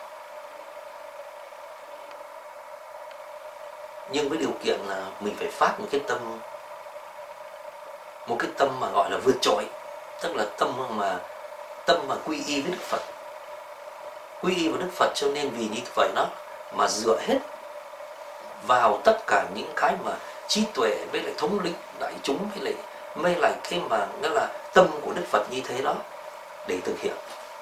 Nhưng với điều kiện là mình phải phát một cái tâm, một cái tâm mà gọi là vượt trội, tức là tâm mà tâm mà quy y với Đức Phật, quy y vào Đức Phật. Cho nên vì như vậy đó mà dựa hết vào tất cả những cái mà trí tuệ với lại thống lĩnh đại chúng, với lại mới lại cái mà nghĩa là tâm của Đức Phật như thế đó để thực hiện.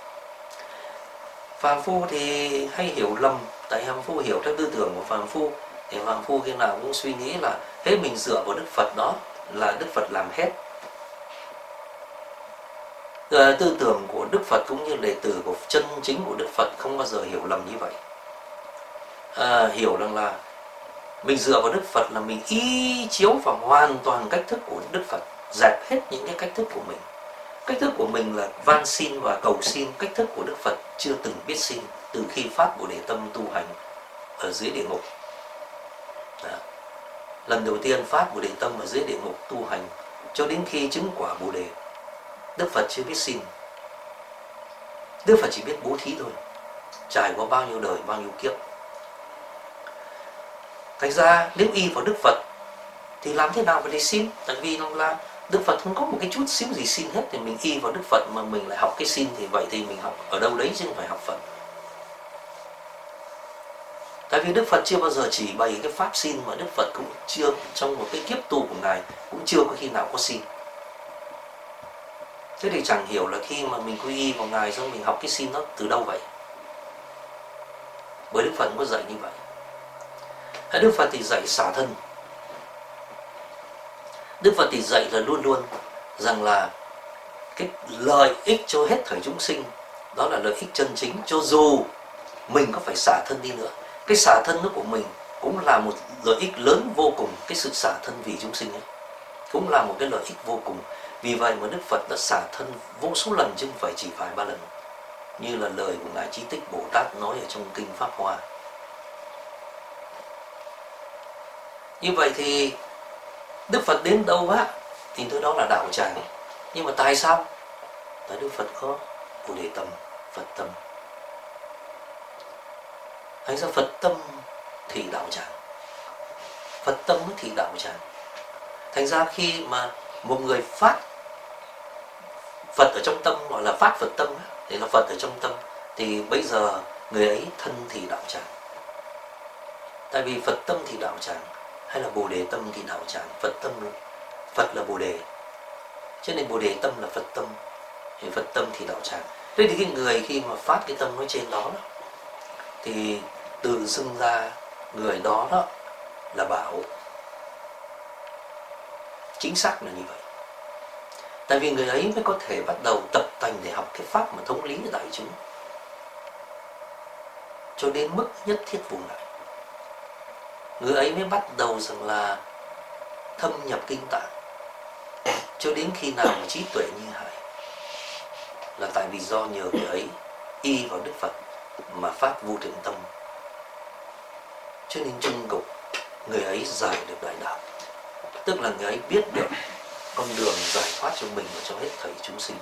Phàm phu thì hay hiểu lầm, tại phàm phu hiểu theo tư tưởng của phàm phu, thì phàm phu khi nào cũng suy nghĩ là thế mình dựa vào Đức Phật đó là Đức Phật làm hết. À, tư tưởng của Đức Phật cũng như đệ tử của chân chính của Đức Phật không bao giờ hiểu lầm như vậy. À, hiểu rằng là mình dựa vào Đức Phật là mình y chiếu vào hoàn toàn cách thức của Đức Phật, dẹp hết những cái cách thức của mình. Cách thức của mình là van xin và cầu xin, cách thức của Đức Phật chưa từng biết xin từ khi phát Bồ Đề Tâm tu hành ở dưới địa ngục. Đó. Lần đầu tiên phát Bồ Đề Tâm ở dưới địa ngục tu hành cho đến khi chứng quả Bồ Đề, Đức Phật chưa biết xin. Đức Phật chỉ biết bố thí thôi, trải qua bao nhiêu đời, bao nhiêu kiếp. Thành ra nếu y vào Đức Phật thì làm thế nào để xin? Tại vì là Đức Phật không có một cái chút xíu gì xin hết, thì mình y vào Đức Phật mà mình lại học cái xin thì vậy thì mình học ở đâu đấy chứ không phải học Phật. Tại vì Đức Phật chưa bao giờ chỉ bày cái pháp xin, mà Đức Phật cũng chưa, trong một cái kiếp tu của Ngài cũng chưa có khi nào có xin. Thế thì chẳng hiểu là khi mà mình quy y vào Ngài xong mình học cái xin nó từ đâu vậy? Bởi Đức Phật có dạy như vậy. Đức Phật thì dạy xả thân. Đức Phật thì dạy là luôn luôn rằng là cái lợi ích cho hết thảy chúng sinh đó là lợi ích chân chính, cho dù mình có phải xả thân đi nữa. Cái xả thân đó của mình cũng là một lợi ích lớn vô cùng. Cái sự xả thân vì chúng sinh ấy cũng là một cái lợi ích vô cùng. Vì vậy mà Đức Phật đã xả thân vô số lần chứ không phải chỉ vài ba lần, như là lời của Ngài Chí Tích Bồ Tát nói ở trong Kinh Pháp Hoa. Như vậy thì Đức Phật đến đâu á thì tới đó là đạo tràng. Nhưng mà tại sao? Tại Đức Phật có Bồ Đề Tâm, Phật tâm. Thành ra Phật tâm thì đạo tràng, Phật tâm thì đạo tràng. Thành ra khi mà một người phát Phật ở trong tâm, gọi là phát Phật tâm, thì là Phật ở trong tâm, thì bây giờ người ấy thân thì đạo tràng. Tại vì Phật tâm thì đạo tràng, hay là Bồ Đề Tâm thì đạo tràng. Phật tâm, Phật là Bồ Đề, cho nên Bồ Đề Tâm là Phật tâm, thì Phật tâm thì đạo tràng. Thế thì cái người khi mà phát cái tâm nói trên đó, đó thì tự dưng ra người đó, đó là bảo. Chính xác là như vậy. Tại vì người ấy mới có thể bắt đầu tập tành để học cái pháp mà thống lý đại chúng cho đến mức nhất thiết vùng lại. Người ấy mới bắt đầu rằng là thâm nhập kinh tạng cho đến khi nào mà trí tuệ như hải. Là tại vì do nhờ người ấy y vào Đức Phật mà phát vô thượng tâm, cho nên chung cục người ấy giải được đại đạo. Tức là người ấy biết được con đường giải thoát cho mình và cho hết thảy chúng sinh.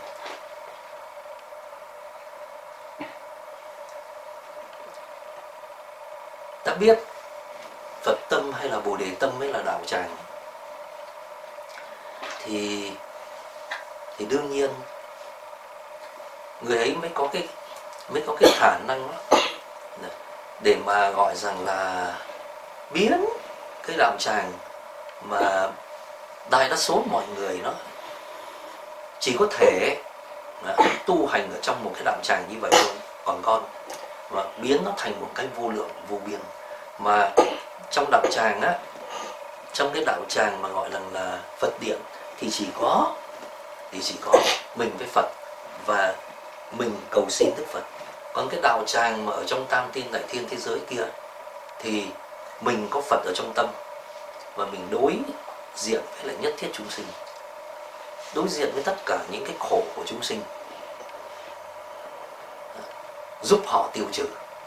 Đã biết Phật tâm hay là Bồ Đề Tâm mới là đạo tràng, thì thì đương nhiên người ấy mới có cái mới có cái khả năng đó, để mà gọi rằng là biến cái đạo tràng mà đại đa số mọi người nó chỉ có thể tu hành ở trong một cái đạo tràng như vậy thôi, còn con mà biến nó thành một cái vô lượng vô biên. Mà trong đạo tràng á, trong cái đạo tràng mà gọi là, là Phật điện thì chỉ có thì chỉ có mình với Phật và mình cầu xin Đức Phật. Còn cái đạo tràng mà ở trong tam thiên đại thiên thế giới kia thì mình có Phật ở trong tâm và mình đối diện với lại nhất thiết chúng sinh. đối diện với tất cả những cái khổ của chúng sinh, giúp họ tiêu trừ,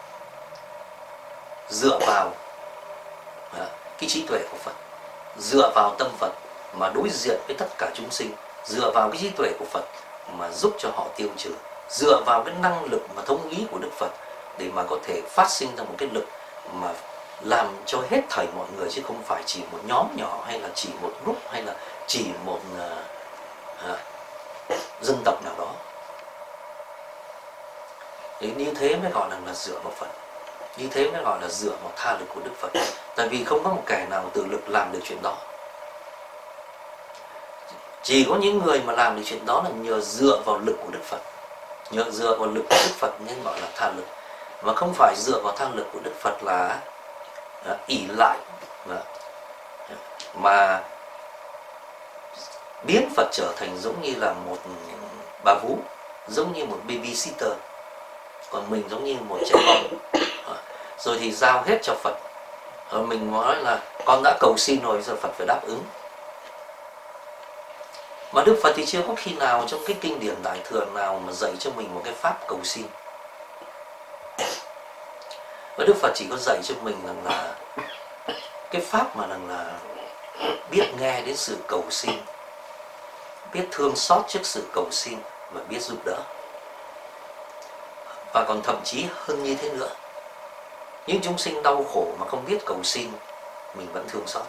dựa vào cái trí tuệ của Phật, dựa vào tâm Phật mà đối diện với tất cả chúng sinh, dựa vào cái trí tuệ của Phật mà giúp cho họ tiêu trừ, dựa vào cái năng lực mà thống ý của Đức Phật để mà có thể phát sinh ra một cái lực mà làm cho hết thảy mọi người, chứ không phải chỉ một nhóm nhỏ hay là chỉ một group hay là chỉ một uh, uh, dân tộc nào đó. Đấy, như thế mới gọi là, là dựa vào Phật, như thế mới gọi là dựa vào tha lực của Đức Phật. Tại vì không có một kẻ nào tự lực làm được chuyện đó. Chỉ có những người mà làm được chuyện đó là nhờ dựa vào lực của Đức Phật, nhờ dựa vào lực của Đức Phật nên gọi là tha lực. Mà không phải dựa vào tha lực của Đức Phật là ỷ lại mà biến Phật trở thành giống như là một bà vú, giống như một babysitter, còn mình giống như một trẻ con, rồi thì giao hết cho Phật. Mình nói là con đã cầu xin rồi, giờ Phật phải đáp ứng. Mà Đức Phật thì chưa có khi nào trong cái kinh điển Đại Thừa nào mà dạy cho mình một cái pháp cầu xin. Và Đức Phật chỉ có dạy cho mình rằng là cái pháp mà rằng là biết nghe đến sự cầu xin, biết thương xót trước sự cầu xin và biết giúp đỡ. Và còn thậm chí hơn như thế nữa, những chúng sinh đau khổ mà không biết cầu xin, mình vẫn thương xót.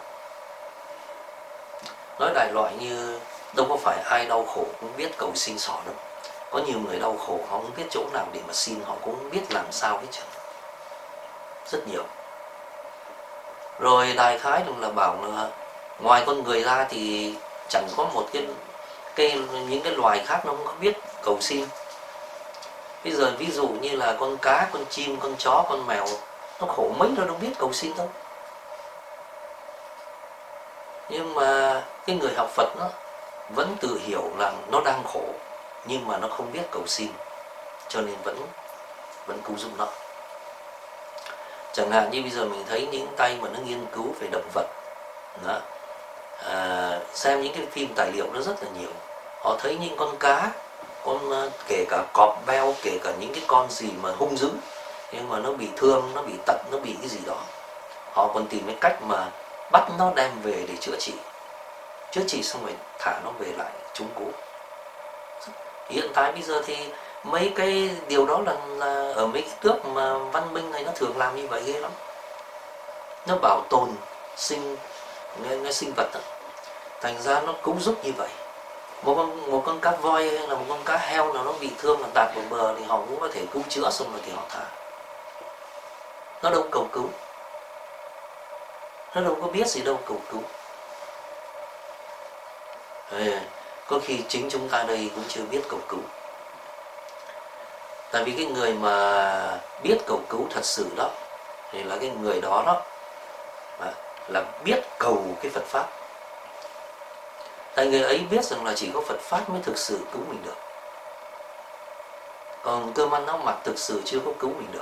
Nói đại loại như đâu có phải ai đau khổ cũng biết cầu xin xỏ đâu. Có nhiều người đau khổ họ không biết chỗ nào để mà xin, họ cũng không biết làm sao hết trơn. Rất nhiều. Rồi đại khái là bảo là ngoài con người ra thì chẳng có một cái, cái những cái loài khác nó không có biết cầu xin. Bây giờ ví dụ như là con cá, con chim, con chó, con mèo, nó khổ mấy nó đâu biết cầu xin đâu. Nhưng mà cái người học Phật nó vẫn tự hiểu là nó đang khổ, nhưng mà nó không biết cầu xin, cho nên vẫn vẫn cứu giúp nó. Chẳng hạn như bây giờ mình thấy những tay mà nó nghiên cứu về động vật đó, à, xem những cái phim tài liệu nó rất là nhiều. Họ thấy những con cá, con kể cả cọp beo, kể cả những cái con gì mà hung dữ, nhưng mà nó bị thương, nó bị tật, nó bị cái gì đó, họ còn tìm cái cách mà bắt nó đem về để chữa trị. Chữa trị xong rồi thả nó về lại chúng cũ. Hiện tại bây giờ thì mấy cái điều đó là, là ở mấy cái nước mà văn minh này nó thường làm như vậy ghê lắm. Nó bảo tồn sinh cái sinh vật đó. Thành ra nó cũng giúp như vậy. Một con, một con cá voi hay là một con cá heo nào nó bị thương là tạt vào bờ thì họ cũng có thể cứu chữa, xong rồi thì họ thả. Nó đâu cầu cứu, nó đâu có biết gì đâu cầu cứu. Ê, có khi chính chúng ta đây cũng chưa biết cầu cứu. Tại vì cái người mà biết cầu cứu thật sự đó thì là cái người đó đó là biết cầu cái Phật Pháp. Tại người ấy biết rằng là chỉ có Phật Pháp mới thực sự cứu mình được. Còn cơm ăn áo mặc thực sự chưa có cứu mình được.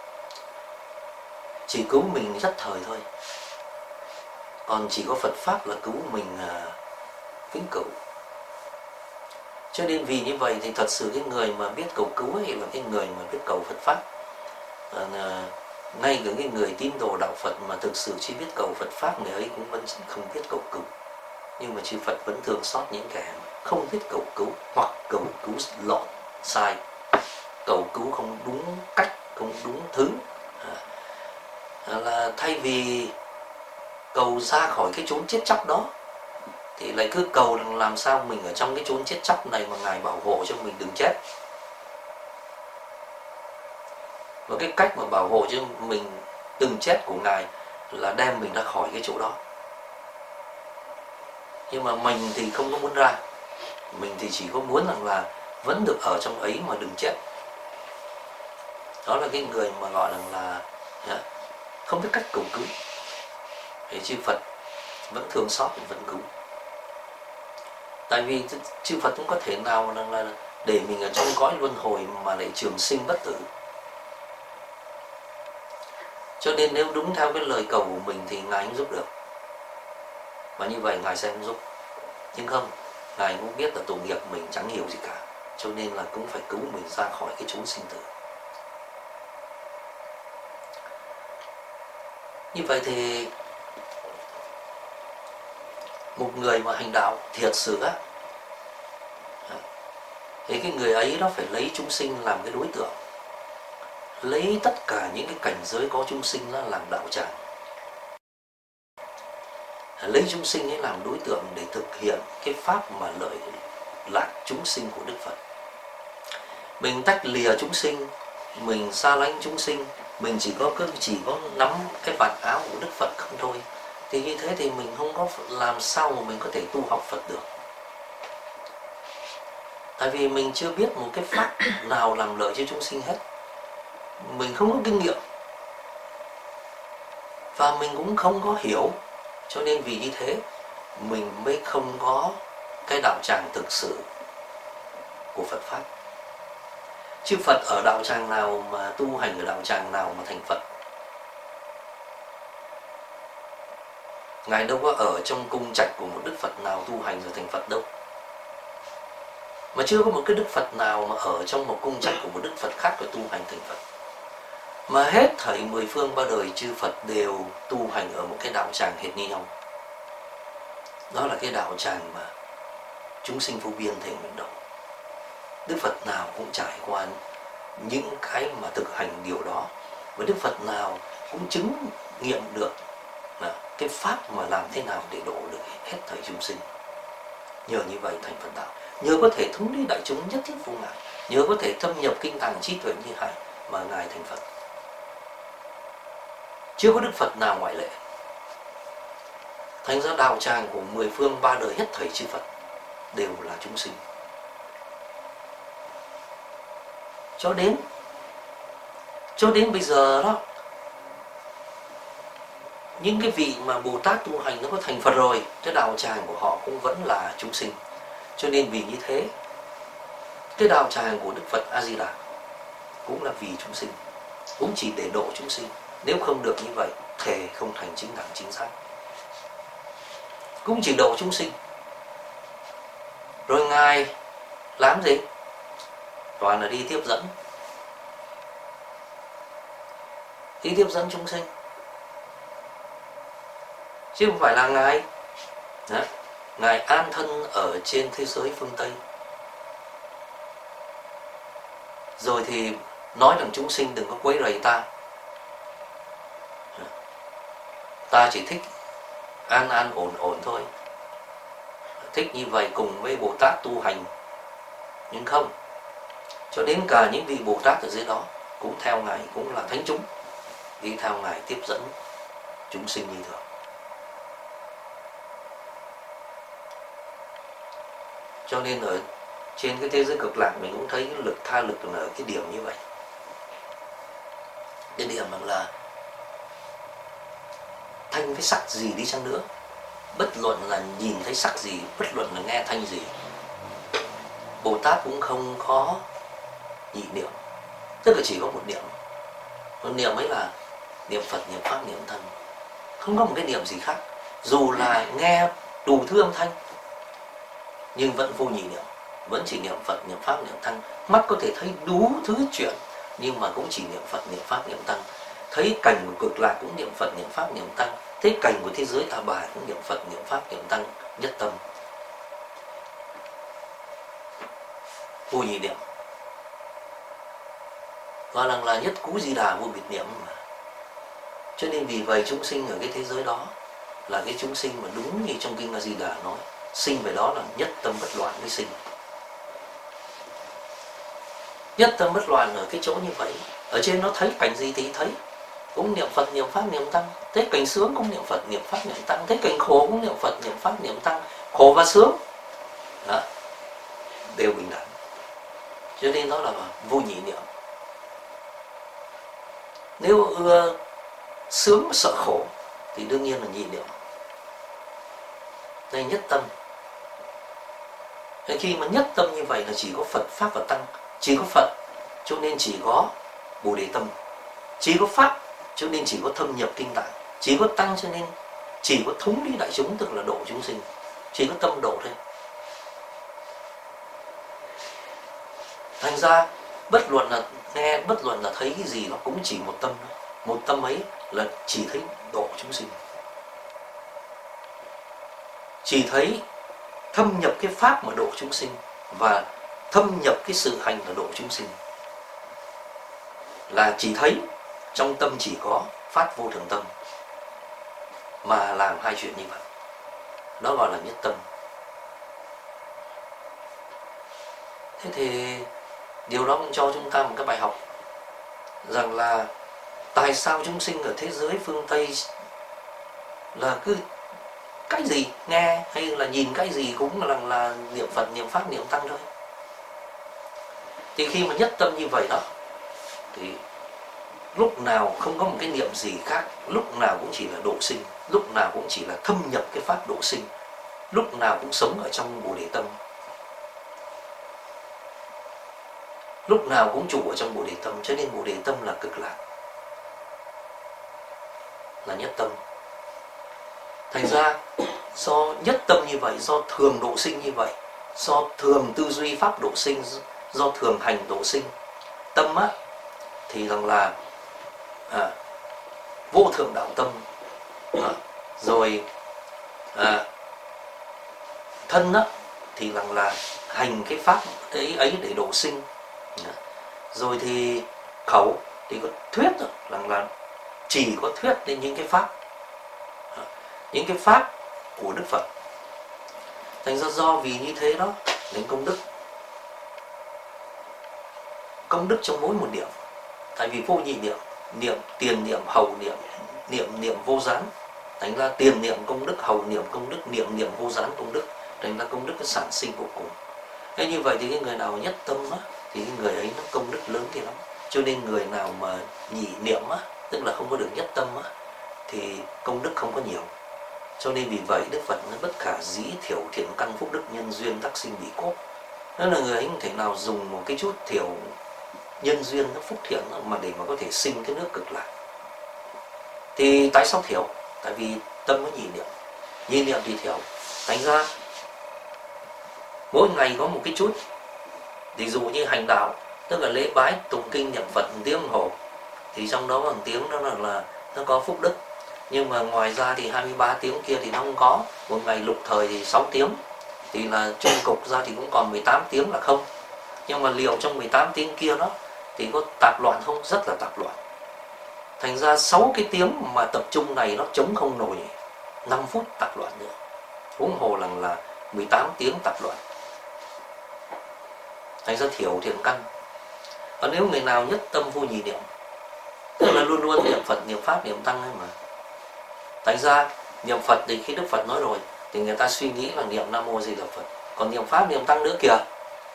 Chỉ cứu mình rất thời thôi. Còn chỉ có Phật Pháp là cứu mình vĩnh cửu. Cho nên vì như vậy thì thật sự cái người mà biết cầu cứu ấy là cái người mà biết cầu Phật Pháp. À, ngay cả cái người tín đồ đạo Phật mà thực sự chỉ biết cầu Phật Pháp, người ấy cũng vẫn không biết cầu cứu. Nhưng mà chư Phật vẫn thương xót những kẻ không biết cầu cứu, hoặc cầu cứu lộn sai, cầu cứu không đúng cách, không đúng thứ. À, là thay vì cầu ra khỏi cái chốn chết chóc đó thì lại cứ cầu làm sao mình ở trong cái chốn chết chóc này mà Ngài bảo hộ cho mình đừng chết. Và cái cách mà bảo hộ cho mình đừng chết của Ngài là đem mình ra khỏi cái chỗ đó. Nhưng mà mình thì không có muốn ra. Mình thì chỉ có muốn rằng là vẫn được ở trong ấy mà đừng chết. Đó là cái người mà gọi là, là không biết cách cầu cứu. Thì chư Phật vẫn thương xót và vẫn cứu. Tại vì chư Phật cũng có thể nào là để mình ở trong cõi luân hồi mà lại trường sinh bất tử. Cho nên nếu đúng theo cái lời cầu của mình thì Ngài không giúp được. Và như vậy Ngài sẽ không giúp. Nhưng không, Ngài cũng biết là tội nghiệp mình chẳng hiểu gì cả, cho nên là cũng phải cứu mình ra khỏi cái chốn sinh tử. Như vậy thì một người mà hành đạo thiệt sự á, thì cái người ấy nó phải lấy chúng sinh làm cái đối tượng, lấy tất cả những cái cảnh giới có chúng sinh đó làm đạo tràng, lấy chúng sinh ấy làm đối tượng để thực hiện cái pháp mà lợi lạc chúng sinh của Đức Phật. Mình tách lìa chúng sinh, mình xa lánh chúng sinh, mình chỉ có cứ chỉ có nắm cái vạt áo của Đức Phật không thôi, thì như thế thì mình không có làm sao mà mình có thể tu học Phật được. Tại vì mình chưa biết một cái pháp nào làm lợi cho chúng sinh hết, mình không có kinh nghiệm và mình cũng không có hiểu, cho nên vì như thế mình mới không có cái đạo tràng thực sự của Phật pháp. Chứ Phật ở đạo tràng nào mà tu hành, ở đạo tràng nào mà thành Phật? Ngài đâu có ở trong cung trạch của một Đức Phật nào tu hành rồi thành Phật đâu. Mà chưa có một cái Đức Phật nào mà ở trong một cung trạch của một Đức Phật khác rồi tu hành thành Phật. Mà hết thảy mười phương ba đời chư Phật đều tu hành ở một cái đạo tràng hệt như nhau. Đó là cái đạo tràng mà chúng sinh vô biên thể nguyện độ. Đức Phật nào cũng trải qua những cái mà thực hành điều đó, và Đức Phật nào cũng chứng nghiệm được là cái pháp mà làm thế nào để độ được hết thảy chúng sinh. Nhờ như vậy thành Phật đạo, nhờ có thể thống lý đại chúng nhất thiết vô ngại, nhờ có thể thâm nhập kinh tàng trí tuệ như Hải mà Ngài thành Phật. Chưa có Đức Phật nào ngoại lệ. Thành ra đạo tràng của mười phương ba đời hết thảy chư Phật đều là chúng sinh. Cho đến Cho đến bây giờ đó, những cái vị mà Bồ Tát tu hành nó có thành Phật rồi, cái đạo tràng của họ cũng vẫn là chúng sinh. Cho nên vì như thế, cái đạo tràng của Đức Phật A Di Đà cũng là vì chúng sinh, cũng chỉ để độ chúng sinh. Nếu không được như vậy, thề không thành chính đẳng chính xác. Cũng chỉ độ chúng sinh. Rồi Ngài làm gì? Toàn là đi tiếp dẫn. Đi tiếp dẫn chúng sinh, chứ không phải là Ngài đó, Ngài an thân ở trên thế giới phương Tây, rồi thì nói rằng chúng sinh đừng có quấy rầy ta, ta chỉ thích an an ổn ổn thôi, thích như vậy cùng với Bồ Tát tu hành. Nhưng không, cho đến cả những vị Bồ Tát ở dưới đó cũng theo Ngài, cũng là thánh chúng, đi theo Ngài tiếp dẫn chúng sinh như thường. Cho nên ở trên cái thế giới cực lạc mình cũng thấy cái lực tha lực là ở cái điểm như vậy. Cái điểm bằng là thanh với sắc gì đi chăng nữa, bất luận là nhìn thấy sắc gì, bất luận là nghe thanh gì, Bồ Tát cũng không có nhị niệm, tức là chỉ có một niệm. Một niệm ấy là niệm Phật, niệm Pháp, niệm Thân, không có một cái niệm gì khác. Dù là nghe đủ thứ âm thanh nhưng vẫn vô nhị niệm, vẫn chỉ niệm Phật, niệm Pháp, niệm Thân. Mắt có thể thấy đủ thứ chuyện nhưng mà cũng chỉ niệm Phật, niệm Pháp, niệm Thân. Thấy cảnh của cực lạc cũng niệm Phật, niệm Pháp, niệm Thân. Thấy cảnh của thế giới A Bà cũng niệm Phật, niệm Pháp, niệm Thân, nhất tâm, vô nhị niệm. Và rằng là nhất cú Di Đà vô biệt niệm mà. Cho nên vì vậy chúng sinh ở cái thế giới đó là cái chúng sinh mà đúng như trong kinh A Di Đà nói, sinh về đó là nhất tâm bất loạn mới sinh. Nhất tâm bất loạn ở cái chỗ như vậy. Ở trên nó thấy cảnh gì thì thấy, cũng niệm Phật, niệm Pháp, niệm Tăng. Thấy cảnh sướng cũng niệm Phật, niệm Pháp, niệm Tăng. Thấy cảnh khổ cũng niệm Phật, niệm Pháp, niệm Tăng. Khổ và sướng đó, đều bình đẳng. Cho nên đó là vô nhị niệm. Nếu ưa sướng mà sợ khổ thì đương nhiên là nhị niệm. Đây nhất tâm. Thế khi mà nhất tâm như vậy là chỉ có Phật, Pháp và Tăng. Chỉ có Phật cho nên chỉ có Bồ Đề Tâm. Chỉ có Pháp cho nên chỉ có thâm nhập kinh tạng. Chỉ có Tăng cho nên chỉ có thống lý đại chúng, tức là độ chúng sinh. Chỉ có tâm độ thôi. Thành ra bất luận là nghe, bất luận là thấy cái gì nó cũng chỉ một tâm thôi. Một tâm ấy là chỉ thấy độ chúng sinh, chỉ thấy thâm nhập cái pháp mà độ chúng sinh, và thâm nhập cái sự hành là độ chúng sinh. Là chỉ thấy trong tâm chỉ có phát vô thường tâm mà làm hai chuyện như vậy. Đó gọi là nhất tâm. Thế thì điều đó cũng cho chúng ta một cái bài học rằng là tại sao chúng sinh ở thế giới phương Tây là cứ cái gì nghe hay là nhìn cái gì cũng là, là niệm Phật, niệm Pháp, niệm Tăng thôi. Thì khi mà nhất tâm như vậy đó, thì lúc nào không có một cái niệm gì khác, lúc nào cũng chỉ là độ sinh, lúc nào cũng chỉ là thâm nhập cái pháp độ sinh, lúc nào cũng sống ở trong Bồ Đề tâm, lúc nào cũng trụ ở trong Bồ Đề tâm. Cho nên Bồ Đề tâm là cực lạc, là nhất tâm. Thành ra do nhất tâm như vậy, do thường độ sinh như vậy, do thường tư duy pháp độ sinh, do thường hành độ sinh, tâm á thì rằng là à, vô thượng đạo tâm, à, rồi à, thân á thì rằng là hành cái pháp ấy ấy để độ sinh, à, rồi thì khẩu thì có thuyết rằng là chỉ có thuyết đến những cái pháp, à, những cái pháp của Đức Phật. Thành ra do vì như thế đó nên công đức, công đức trong mỗi một niệm. Tại vì vô nhị niệm, niệm tiền niệm hậu niệm, niệm niệm vô gián. Thành ra tiền niệm công đức, hậu niệm công đức, niệm niệm vô gián công đức. Thành ra công đức cái sản sinh vô cùng. Thế như vậy thì cái người nào nhất tâm á, thì cái người ấy nó công đức lớn thì lắm. Cho nên người nào mà nhị niệm á, tức là không có được nhất tâm á, thì công đức không có nhiều. Cho nên vì vậy Đức Phật nó bất khả dĩ thiểu thiện căn phúc đức nhân duyên tác sinh bị cốt. Đó là người ấy không thể nào dùng một cái chút thiểu nhân duyên nó phúc thiện mà để mà có thể sinh cái nước cực lạc. Thì tại sao thiểu? Tại vì tâm nó nhị niệm, nhị niệm thì thiểu. Thành ra mỗi ngày có một cái chút, ví dụ như hành đạo, tức là lễ bái tụng kinh niệm Phật một tiếng đồng hồ, thì trong đó một tiếng đó là, là nó có phúc đức. Nhưng mà ngoài ra thì hai mươi ba tiếng kia thì nó không có. Một ngày lục thời thì sáu tiếng, thì là chung cục ra thì cũng còn mười tám tiếng là không. Nhưng mà liệu trong mười tám tiếng kia đó thì có tạp loạn không? Rất là tạp loạn. Thành ra sáu cái tiếng mà tập trung này nó chống không nổi năm phút tạp loạn nữa, huống hồ rằng là mười tám tiếng tạp loạn. Thành ra thiểu thiện căn. Và nếu người nào nhất tâm vô nhị niệm, tức là luôn luôn niệm Phật, niệm Pháp, niệm Tăng ấy mà. Thành ra niệm Phật thì khi Đức Phật nói rồi thì người ta suy nghĩ là niệm Nam Mô Di Đà Phật. Còn niệm Pháp, niệm Tăng nữa kìa.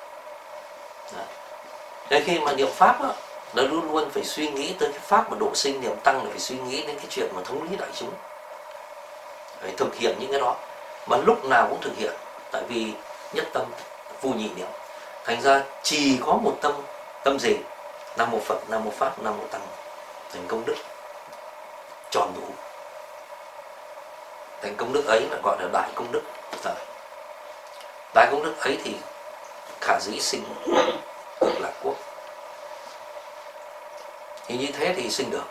Đấy, khi mà niệm Pháp á, nó luôn luôn phải suy nghĩ tới cái Pháp mà độ sinh. Niệm Tăng là phải suy nghĩ đến cái chuyện mà thống lý đại chúng, phải thực hiện những cái đó. Mà lúc nào cũng thực hiện. Tại vì nhất tâm vô nhị niệm. Thành ra chỉ có một tâm. Tâm gì? Nam Mô Phật, Nam Mô Pháp, Nam Mô Tăng. Thành công đức tròn đủ. Thành công đức ấy là gọi là đại công đức. Đại công đức ấy thì khả dĩ sinh cực lạc quốc. Thì như thế thì sinh được.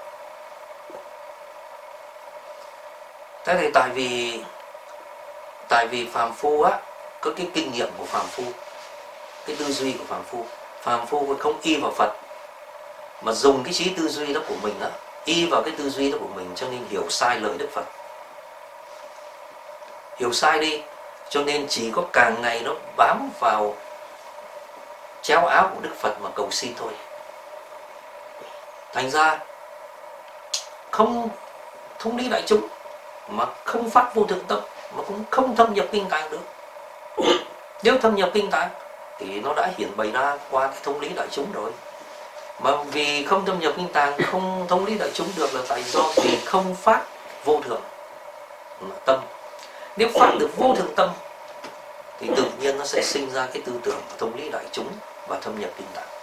Thế thì tại vì Tại vì phàm phu á, có cái kinh nghiệm của phàm phu, cái tư duy của phàm phu. Phàm phu không y vào Phật, mà dùng cái trí tư duy đó của mình á, y vào cái tư duy đó của mình, cho nên hiểu sai lời Đức Phật. Hiểu sai đi, cho nên chỉ có càng ngày nó bám vào chéo áo của Đức Phật mà cầu xin thôi. Thành ra không thống lý đại chúng, mà không phát vô thượng tâm, mà cũng không thâm nhập kinh tạng được. Nếu thâm nhập kinh tạng thì nó đã hiển bày ra qua cái thống lý đại chúng rồi. Mà vì không thâm nhập kinh tạng, không thống lý đại chúng được là tại do vì không phát vô thượng tâm. Nếu phát được vô thượng tâm thì tự nhiên nó sẽ sinh ra cái tư tưởng thống lý đại chúng và thâm nhập kinh tạng.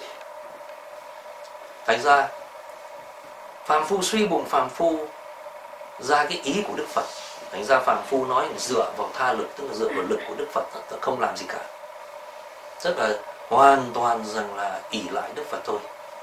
Thành ra phàm phu suy bụng phàm phu ra cái ý của Đức Phật. Thành ra phàm phu nói dựa vào tha lực, tức là dựa vào lực của Đức Phật, không làm gì cả. Rất là hoàn toàn rằng là ỷ lại Đức Phật thôi.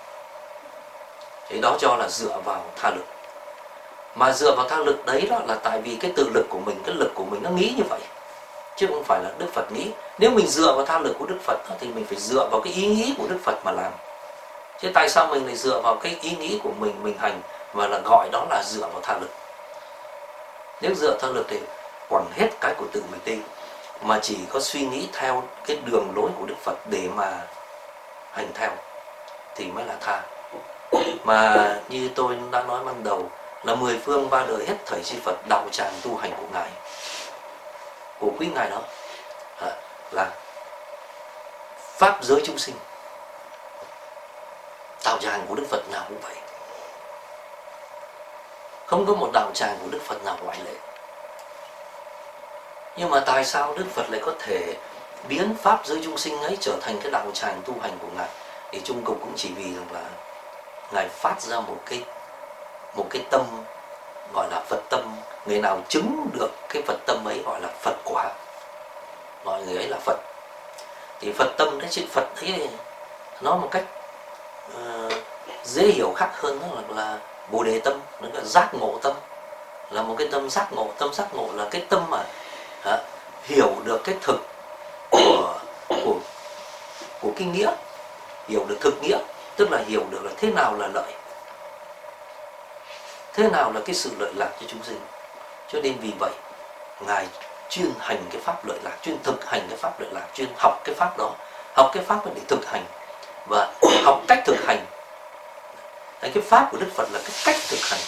Thế đó cho là dựa vào tha lực. Mà dựa vào tha lực đấy đó là tại vì cái tự lực của mình, cái lực của mình nó nghĩ như vậy, chứ không phải là Đức Phật nghĩ. Nếu mình dựa vào tha lực của Đức Phật thì mình phải dựa vào cái ý nghĩ của Đức Phật mà làm. Chứ tại sao mình lại dựa vào cái ý nghĩ của mình, mình hành và là gọi đó là dựa vào tha lực? Nếu dựa tha lực thì quẳng hết cái của tự mình đi, mà chỉ có suy nghĩ theo cái đường lối của Đức Phật để mà hành theo thì mới là tha. Mà như tôi đã nói ban đầu là mười phương ba đời hết thảy chư Phật đạo tràng tu hành của Ngài, của quý Ngài đó là pháp giới chúng sinh. Đạo tràng của Đức Phật nào cũng vậy, không có một đạo tràng của Đức Phật nào ngoại lệ. Nhưng mà tại sao Đức Phật lại có thể biến pháp giới chúng sinh ấy trở thành cái đạo tràng tu hành của Ngài? Thì chung cục cũng chỉ vì rằng là Ngài phát ra một cái một cái tâm gọi là Phật tâm. Người nào chứng được cái Phật tâm ấy gọi là Phật quả, gọi người ấy là Phật. Thì Phật tâm đấy, chữ Phật ấy nó một cách uh, dễ hiểu khác hơn, đó là, là Bồ Đề tâm, nó là giác ngộ tâm, là một cái tâm giác ngộ. Tâm giác ngộ là cái tâm mà hả, hiểu được cái thực của của của cái nghĩa, hiểu được thực nghĩa, tức là hiểu được là thế nào là lợi, thế nào là cái sự lợi lạc cho chúng sinh. Cho nên vì vậy Ngài chuyên hành cái pháp lợi lạc, chuyên thực hành cái pháp lợi lạc, chuyên học cái pháp đó, học cái pháp để thực hành và học cách thực hành. Đấy, cái pháp của Đức Phật là cái cách thực hành.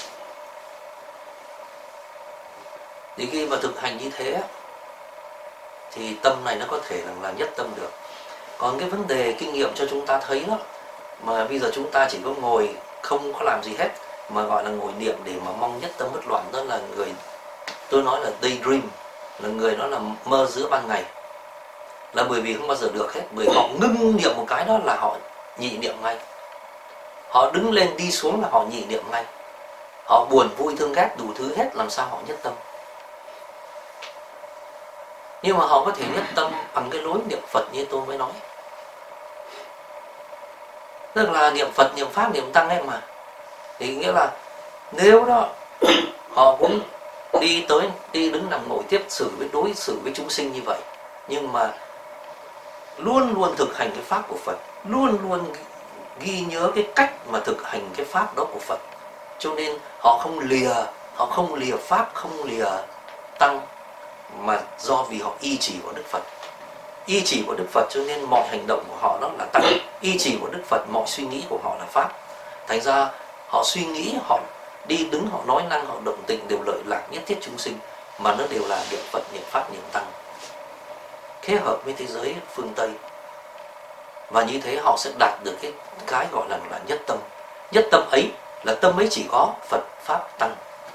Thì khi mà thực hành như thế thì tâm này nó có thể là, là nhất tâm được. Còn cái vấn đề kinh nghiệm cho chúng ta thấy đó, mà bây giờ chúng ta chỉ có ngồi không có làm gì hết mà gọi là ngồi niệm để mà mong nhất tâm bất loạn, đó là người tôi nói là daydream, là người đó là mơ giữa ban ngày, là bởi vì không bao giờ được hết. Bởi họ ngưng niệm một cái đó là họ nhị niệm ngay, họ đứng lên đi xuống là họ nhị niệm ngay, họ buồn vui thương ghét đủ thứ hết, làm sao họ nhất tâm? Nhưng mà họ có thể nhất tâm bằng cái lối niệm Phật như tôi mới nói, tức là niệm Phật, niệm Pháp, niệm Tăng ấy mà. Thì nghĩa là nếu đó họ cũng đi tới, đi đứng nằm ngồi tiếp xử với đối xử với chúng sinh như vậy, nhưng mà luôn luôn thực hành cái pháp của Phật, luôn luôn ghi nhớ cái cách mà thực hành cái pháp đó của Phật, cho nên họ không lìa, họ không lìa pháp, không lìa Tăng, mà do vì họ y chỉ vào Đức Phật, y chỉ vào Đức Phật, cho nên mọi hành động của họ đó là Tăng, y chỉ vào Đức Phật, mọi suy nghĩ của họ là pháp. Thành ra họ suy nghĩ, họ đi đứng, họ nói năng, họ động tình đều lợi lạc nhất thiết chúng sinh, mà nó đều là niệm Phật, niệm Pháp, niệm Tăng, kết hợp với thế giới phương Tây. Và như thế họ sẽ đạt được cái cái gọi là là nhất tâm. Nhất tâm ấy là tâm ấy chỉ có Phật, Pháp, Tăng.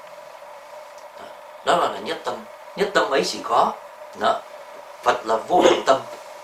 Đó là, là nhất tâm. Nhất tâm ấy chỉ có đó, Phật là vô lượng tâm.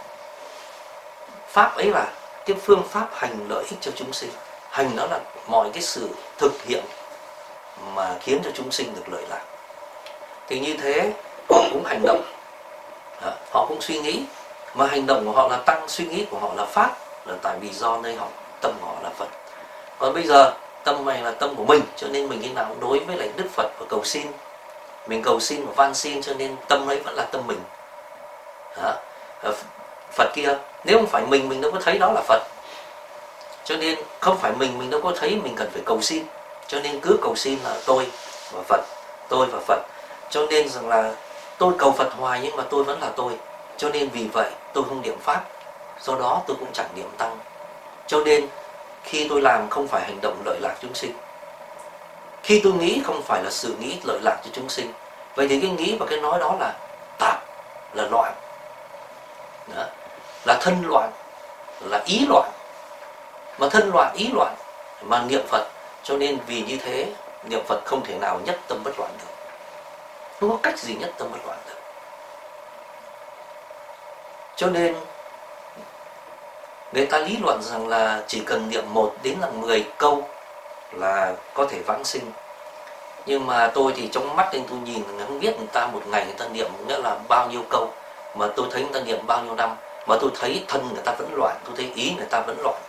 Pháp ấy là cái phương pháp hành lợi ích cho chúng sinh. Hành đó là mọi cái sự thực hiện mà khiến cho chúng sinh được lợi lạc. Thì như thế họ cũng hành động, họ cũng suy nghĩ, mà hành động của họ là Tăng, suy nghĩ của họ là Pháp, là tại vì do nơi họ tâm của họ là Phật. Còn bây giờ tâm này là tâm của mình, cho nên mình khi nào cũng đối với lại Đức Phật và cầu xin, mình cầu xin và van xin, cho nên tâm ấy vẫn là tâm mình. Đó. Phật kia nếu không phải mình, mình đâu có thấy đó là Phật, cho nên không phải mình, mình đâu có thấy mình cần phải cầu xin, cho nên cứ cầu xin là tôi và Phật, tôi và Phật. Cho nên rằng là tôi cầu Phật hoài nhưng mà tôi vẫn là tôi, cho nên vì vậy tôi không niệm Pháp, do đó tôi cũng chẳng niệm Tăng. Cho nên khi tôi làm không phải hành động lợi lạc chúng sinh, khi tôi nghĩ không phải là sự nghĩ lợi lạc cho chúng sinh. Vậy thì cái nghĩ và cái nói đó là tạp, là loạn, đó, là thân loạn, là ý loạn. Mà thân loạn, ý loạn mà niệm Phật, cho nên vì như thế niệm Phật không thể nào nhất tâm bất loạn được, không có cách gì nhất tâm bất loạn được. Cho nên người ta lý luận rằng là chỉ cần niệm một đến là mười câu là có thể vãng sinh. Nhưng mà tôi thì trong mắt nên tôi nhìn, không biết người ta một ngày người ta niệm nghĩa là bao nhiêu câu, mà tôi thấy người ta niệm bao nhiêu năm. Và tôi thấy thân người ta vẫn loạn, tôi thấy ý người ta vẫn loạn.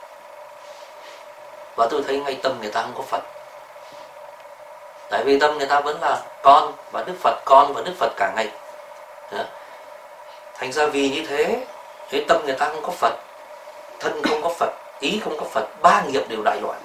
Và tôi thấy ngay tâm người ta không có Phật. Tại vì tâm người ta vẫn là con và Đức Phật, con và Đức Phật cả ngày. Thành ra vì như thế, thế tâm người ta không có Phật, thân không có Phật, ý không có Phật, ba nghiệp đều đại loạn.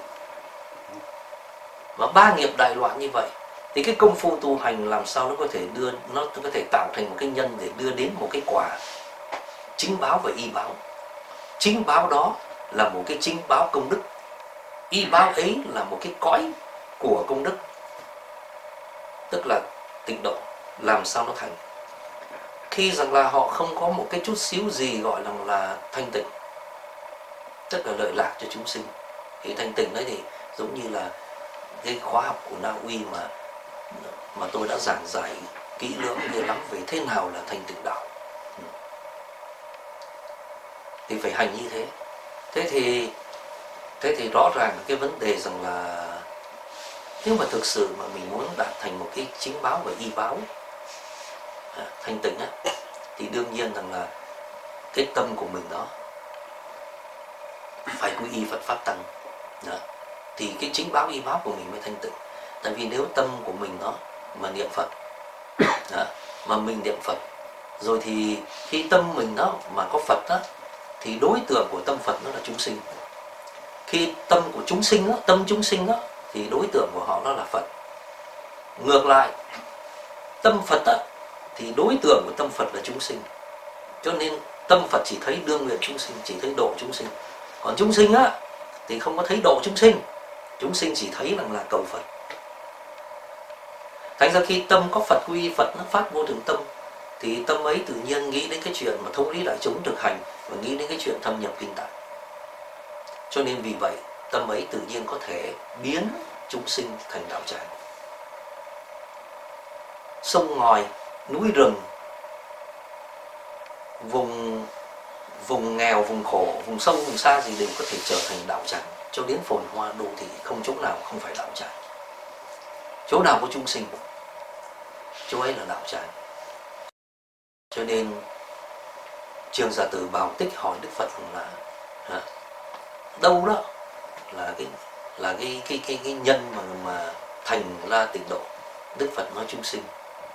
Và ba nghiệp đại loạn như vậy thì cái công phu tu hành làm sao nó có thể đưa, nó có thể tạo thành một cái nhân để đưa đến một cái quả chính báo và y báo. Chính báo đó là một cái chính báo công đức, y báo ấy là một cái cõi của công đức, tức là tịnh độ. Làm sao nó thành? Khi rằng là họ không có một cái chút xíu gì gọi là, là thanh tịnh, tức là lợi lạc cho chúng sinh. Thì thanh tịnh đấy thì giống như là cái khóa học của Na Uy mà mà tôi đã giảng giải kỹ lưỡng nhiều lắm về thế nào là thanh tịnh đạo. Thì phải hành như thế. Thế thì thế thì rõ ràng cái vấn đề rằng là nếu mà thực sự mà mình muốn đạt thành một cái chính báo và y báo à, thanh tịnh á, thì đương nhiên rằng là cái tâm của mình đó phải quy y Phật pháp tăng đó. Thì cái chính báo y báo của mình mới thanh tịnh. Tại vì nếu tâm của mình đó mà niệm Phật đó, mà mình niệm Phật rồi thì khi tâm mình đó mà có Phật đó, thì đối tượng của tâm Phật nó là chúng sinh. Khi tâm của chúng sinh đó, tâm chúng sinh đó, thì đối tượng của họ đó là Phật. Ngược lại, tâm Phật đó, thì đối tượng của tâm Phật là chúng sinh. Cho nên tâm Phật chỉ thấy đương nguyện chúng sinh, chỉ thấy độ chúng sinh. Còn chúng sinh á thì không có thấy độ chúng sinh, chúng sinh chỉ thấy rằng là cầu Phật. Thành ra khi tâm có Phật, quy Phật, nó phát vô thường tâm, thì tâm ấy tự nhiên nghĩ đến cái chuyện mà thống lý đại chúng thực hành, và nghĩ đến cái chuyện thâm nhập kinh tạng. Cho nên vì vậy tâm ấy tự nhiên có thể biến chúng sinh thành đạo tràng. Sông ngòi, núi rừng, vùng vùng nghèo, vùng khổ, vùng sâu, vùng xa gì đều có thể trở thành đạo tràng. Cho đến phồn hoa đô thị không chỗ nào không phải đạo tràng. Chỗ nào có chúng sinh, chỗ ấy là đạo tràng. Cho nên Trường Giả Tử Bảo Tích hỏi Đức Phật là à, đâu đó là cái là cái cái cái, cái nhân mà mà thành ra tịnh độ. Đức Phật nói chúng sinh.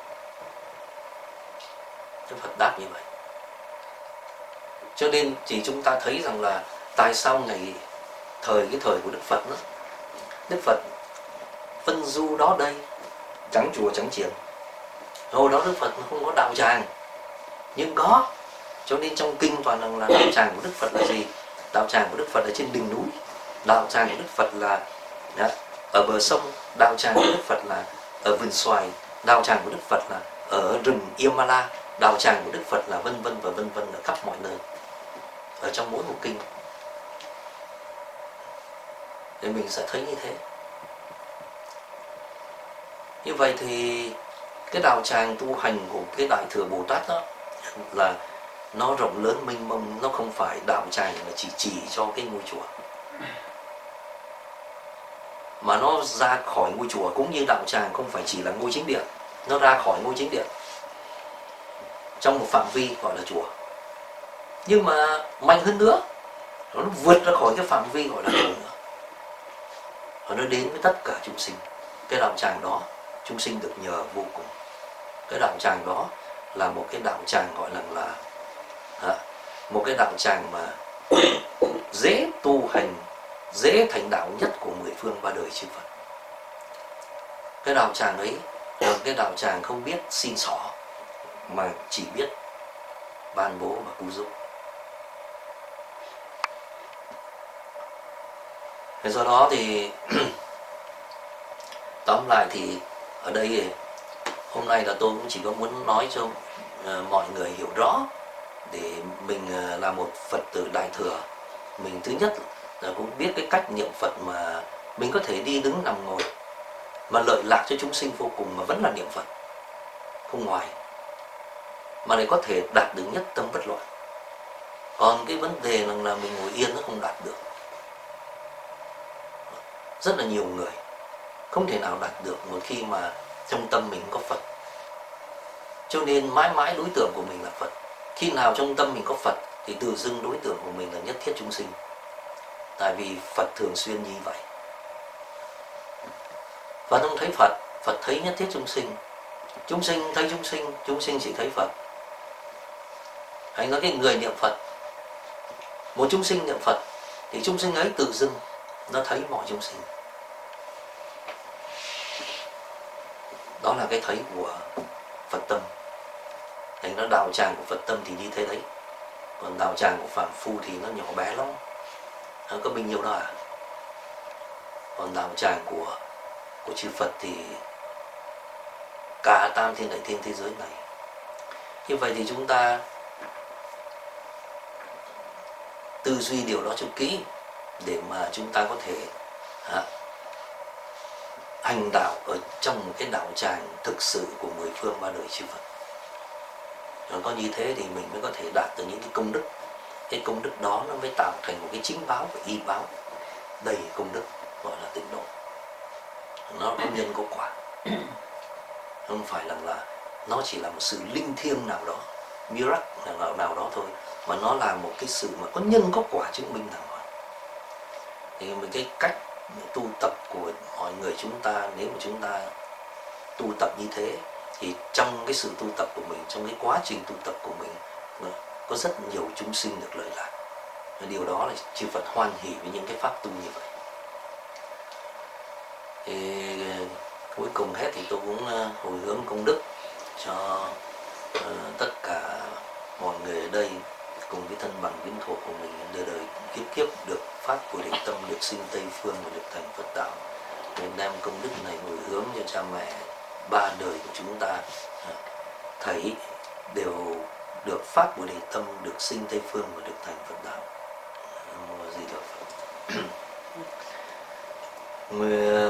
Đức Phật đáp như vậy. Cho nên chỉ chúng ta thấy rằng là tại sao ngày thời cái thời của Đức Phật đó, Đức Phật Vân Du đó đây, trắng chùa trắng chiền. Hồi đó Đức Phật không có đạo tràng, nhưng có. Cho nên trong kinh toàn rằng là đạo tràng của Đức Phật là gì? Đạo tràng của Đức Phật ở trên đỉnh núi, đạo tràng của Đức Phật là đó, ở bờ sông, đạo tràng của Đức Phật là ở vườn xoài, đạo tràng của Đức Phật là ở rừng Yamala, đạo tràng của Đức Phật là vân vân và vân vân ở khắp mọi nơi, ở trong mỗi một kinh. Để mình sẽ thấy như thế. Như vậy thì cái đạo tràng tu hành của cái Đại Thừa Bồ Tát đó là nó rộng lớn mênh mông, nó không phải đạo tràng mà chỉ chỉ cho cái ngôi chùa, mà nó ra khỏi ngôi chùa, cũng như đạo tràng không phải chỉ là ngôi chính điện, nó ra khỏi ngôi chính điện trong một phạm vi gọi là chùa. Nhưng mà mạnh hơn nữa, nó vượt ra khỏi cái phạm vi gọi là chùa nữa, và nó đến với tất cả chúng sinh. Cái đạo tràng đó chúng sinh được nhờ vô cùng. Cái đạo tràng đó là một cái đạo tràng gọi là là à, một cái đạo tràng mà dễ tu hành, dễ thành đạo nhất của mười phương ba đời chư Phật. Cái đạo tràng ấy là cái đạo tràng không biết xin xỏ, mà chỉ biết ban bố và cứu giúp. Thế do đó thì tóm lại thì ở đây hôm nay là tôi cũng chỉ có muốn nói cho uh, mọi người hiểu rõ, để mình uh, là một Phật tử Đại Thừa, mình thứ nhất là cũng biết cái cách niệm Phật mà mình có thể đi đứng nằm ngồi mà lợi lạc cho chúng sinh vô cùng, mà vẫn là niệm Phật không ngoài, mà lại có thể đạt được nhất tâm bất loạn. Còn cái vấn đề là, là mình ngồi yên nó không đạt được. Rất là nhiều người không thể nào đạt được một khi mà trong tâm mình có Phật. Cho nên mãi mãi đối tượng của mình là Phật. Khi nào trong tâm mình có Phật thì tự dưng đối tượng của mình là nhất thiết chúng sinh. Tại vì Phật thường xuyên như vậy. Phật không thấy Phật, Phật thấy nhất thiết chúng sinh. Chúng sinh thấy chúng sinh, chúng sinh chỉ thấy Phật. Anh nói cái người niệm Phật, một chúng sinh niệm Phật thì chúng sinh ấy tự dưng nó thấy mọi chúng sinh. Đó là cái thấy của Phật tâm. Thành nó đạo tràng của Phật tâm thì như thế đấy. Còn đạo tràng của phàm phu thì nó nhỏ bé lắm, nó có bao nhiêu đó à. Còn đạo tràng của của chư Phật thì cả tam thiên đại thiên thế giới này. Như vậy thì chúng ta tư duy điều đó cho kỹ để mà chúng ta có thể à, hành đạo ở trong một cái đạo tràng thực sự của mười phương ba đời chư Phật. Rồi có như thế thì mình mới có thể đạt được những cái công đức. Cái công đức đó nó mới tạo thành một cái chính báo và y báo đầy công đức, gọi là tịnh độ. Nó có nhân có quả, không phải là, là nó chỉ là một sự linh thiêng nào đó, miracle nào, nào đó thôi, mà nó là một cái sự mà có nhân có quả chứng minh nào đó. Thì một cái cách tu tập của mọi người chúng ta, nếu mà chúng ta tu tập như thế thì trong cái sự tu tập của mình, trong cái quá trình tu tập của mình có rất nhiều chúng sinh được lợi lạc. Và điều đó là chư Phật hoan hỷ với những cái pháp tu như vậy. Thì cuối cùng hết thì tôi cũng hồi hướng công đức cho uh, tất cả mọi người ở đây cùng với thân bằng quyến thuộc của mình đời đời kiếp kiếp được phát của định tâm, được sinh Tây Phương và được thành Phật đạo. Nên đem công đức này hồi hướng cho cha mẹ ba đời của chúng ta uh, thấy đều được phát của định tâm, được sinh Tây Phương và được thành Phật đạo. Gì được Phật.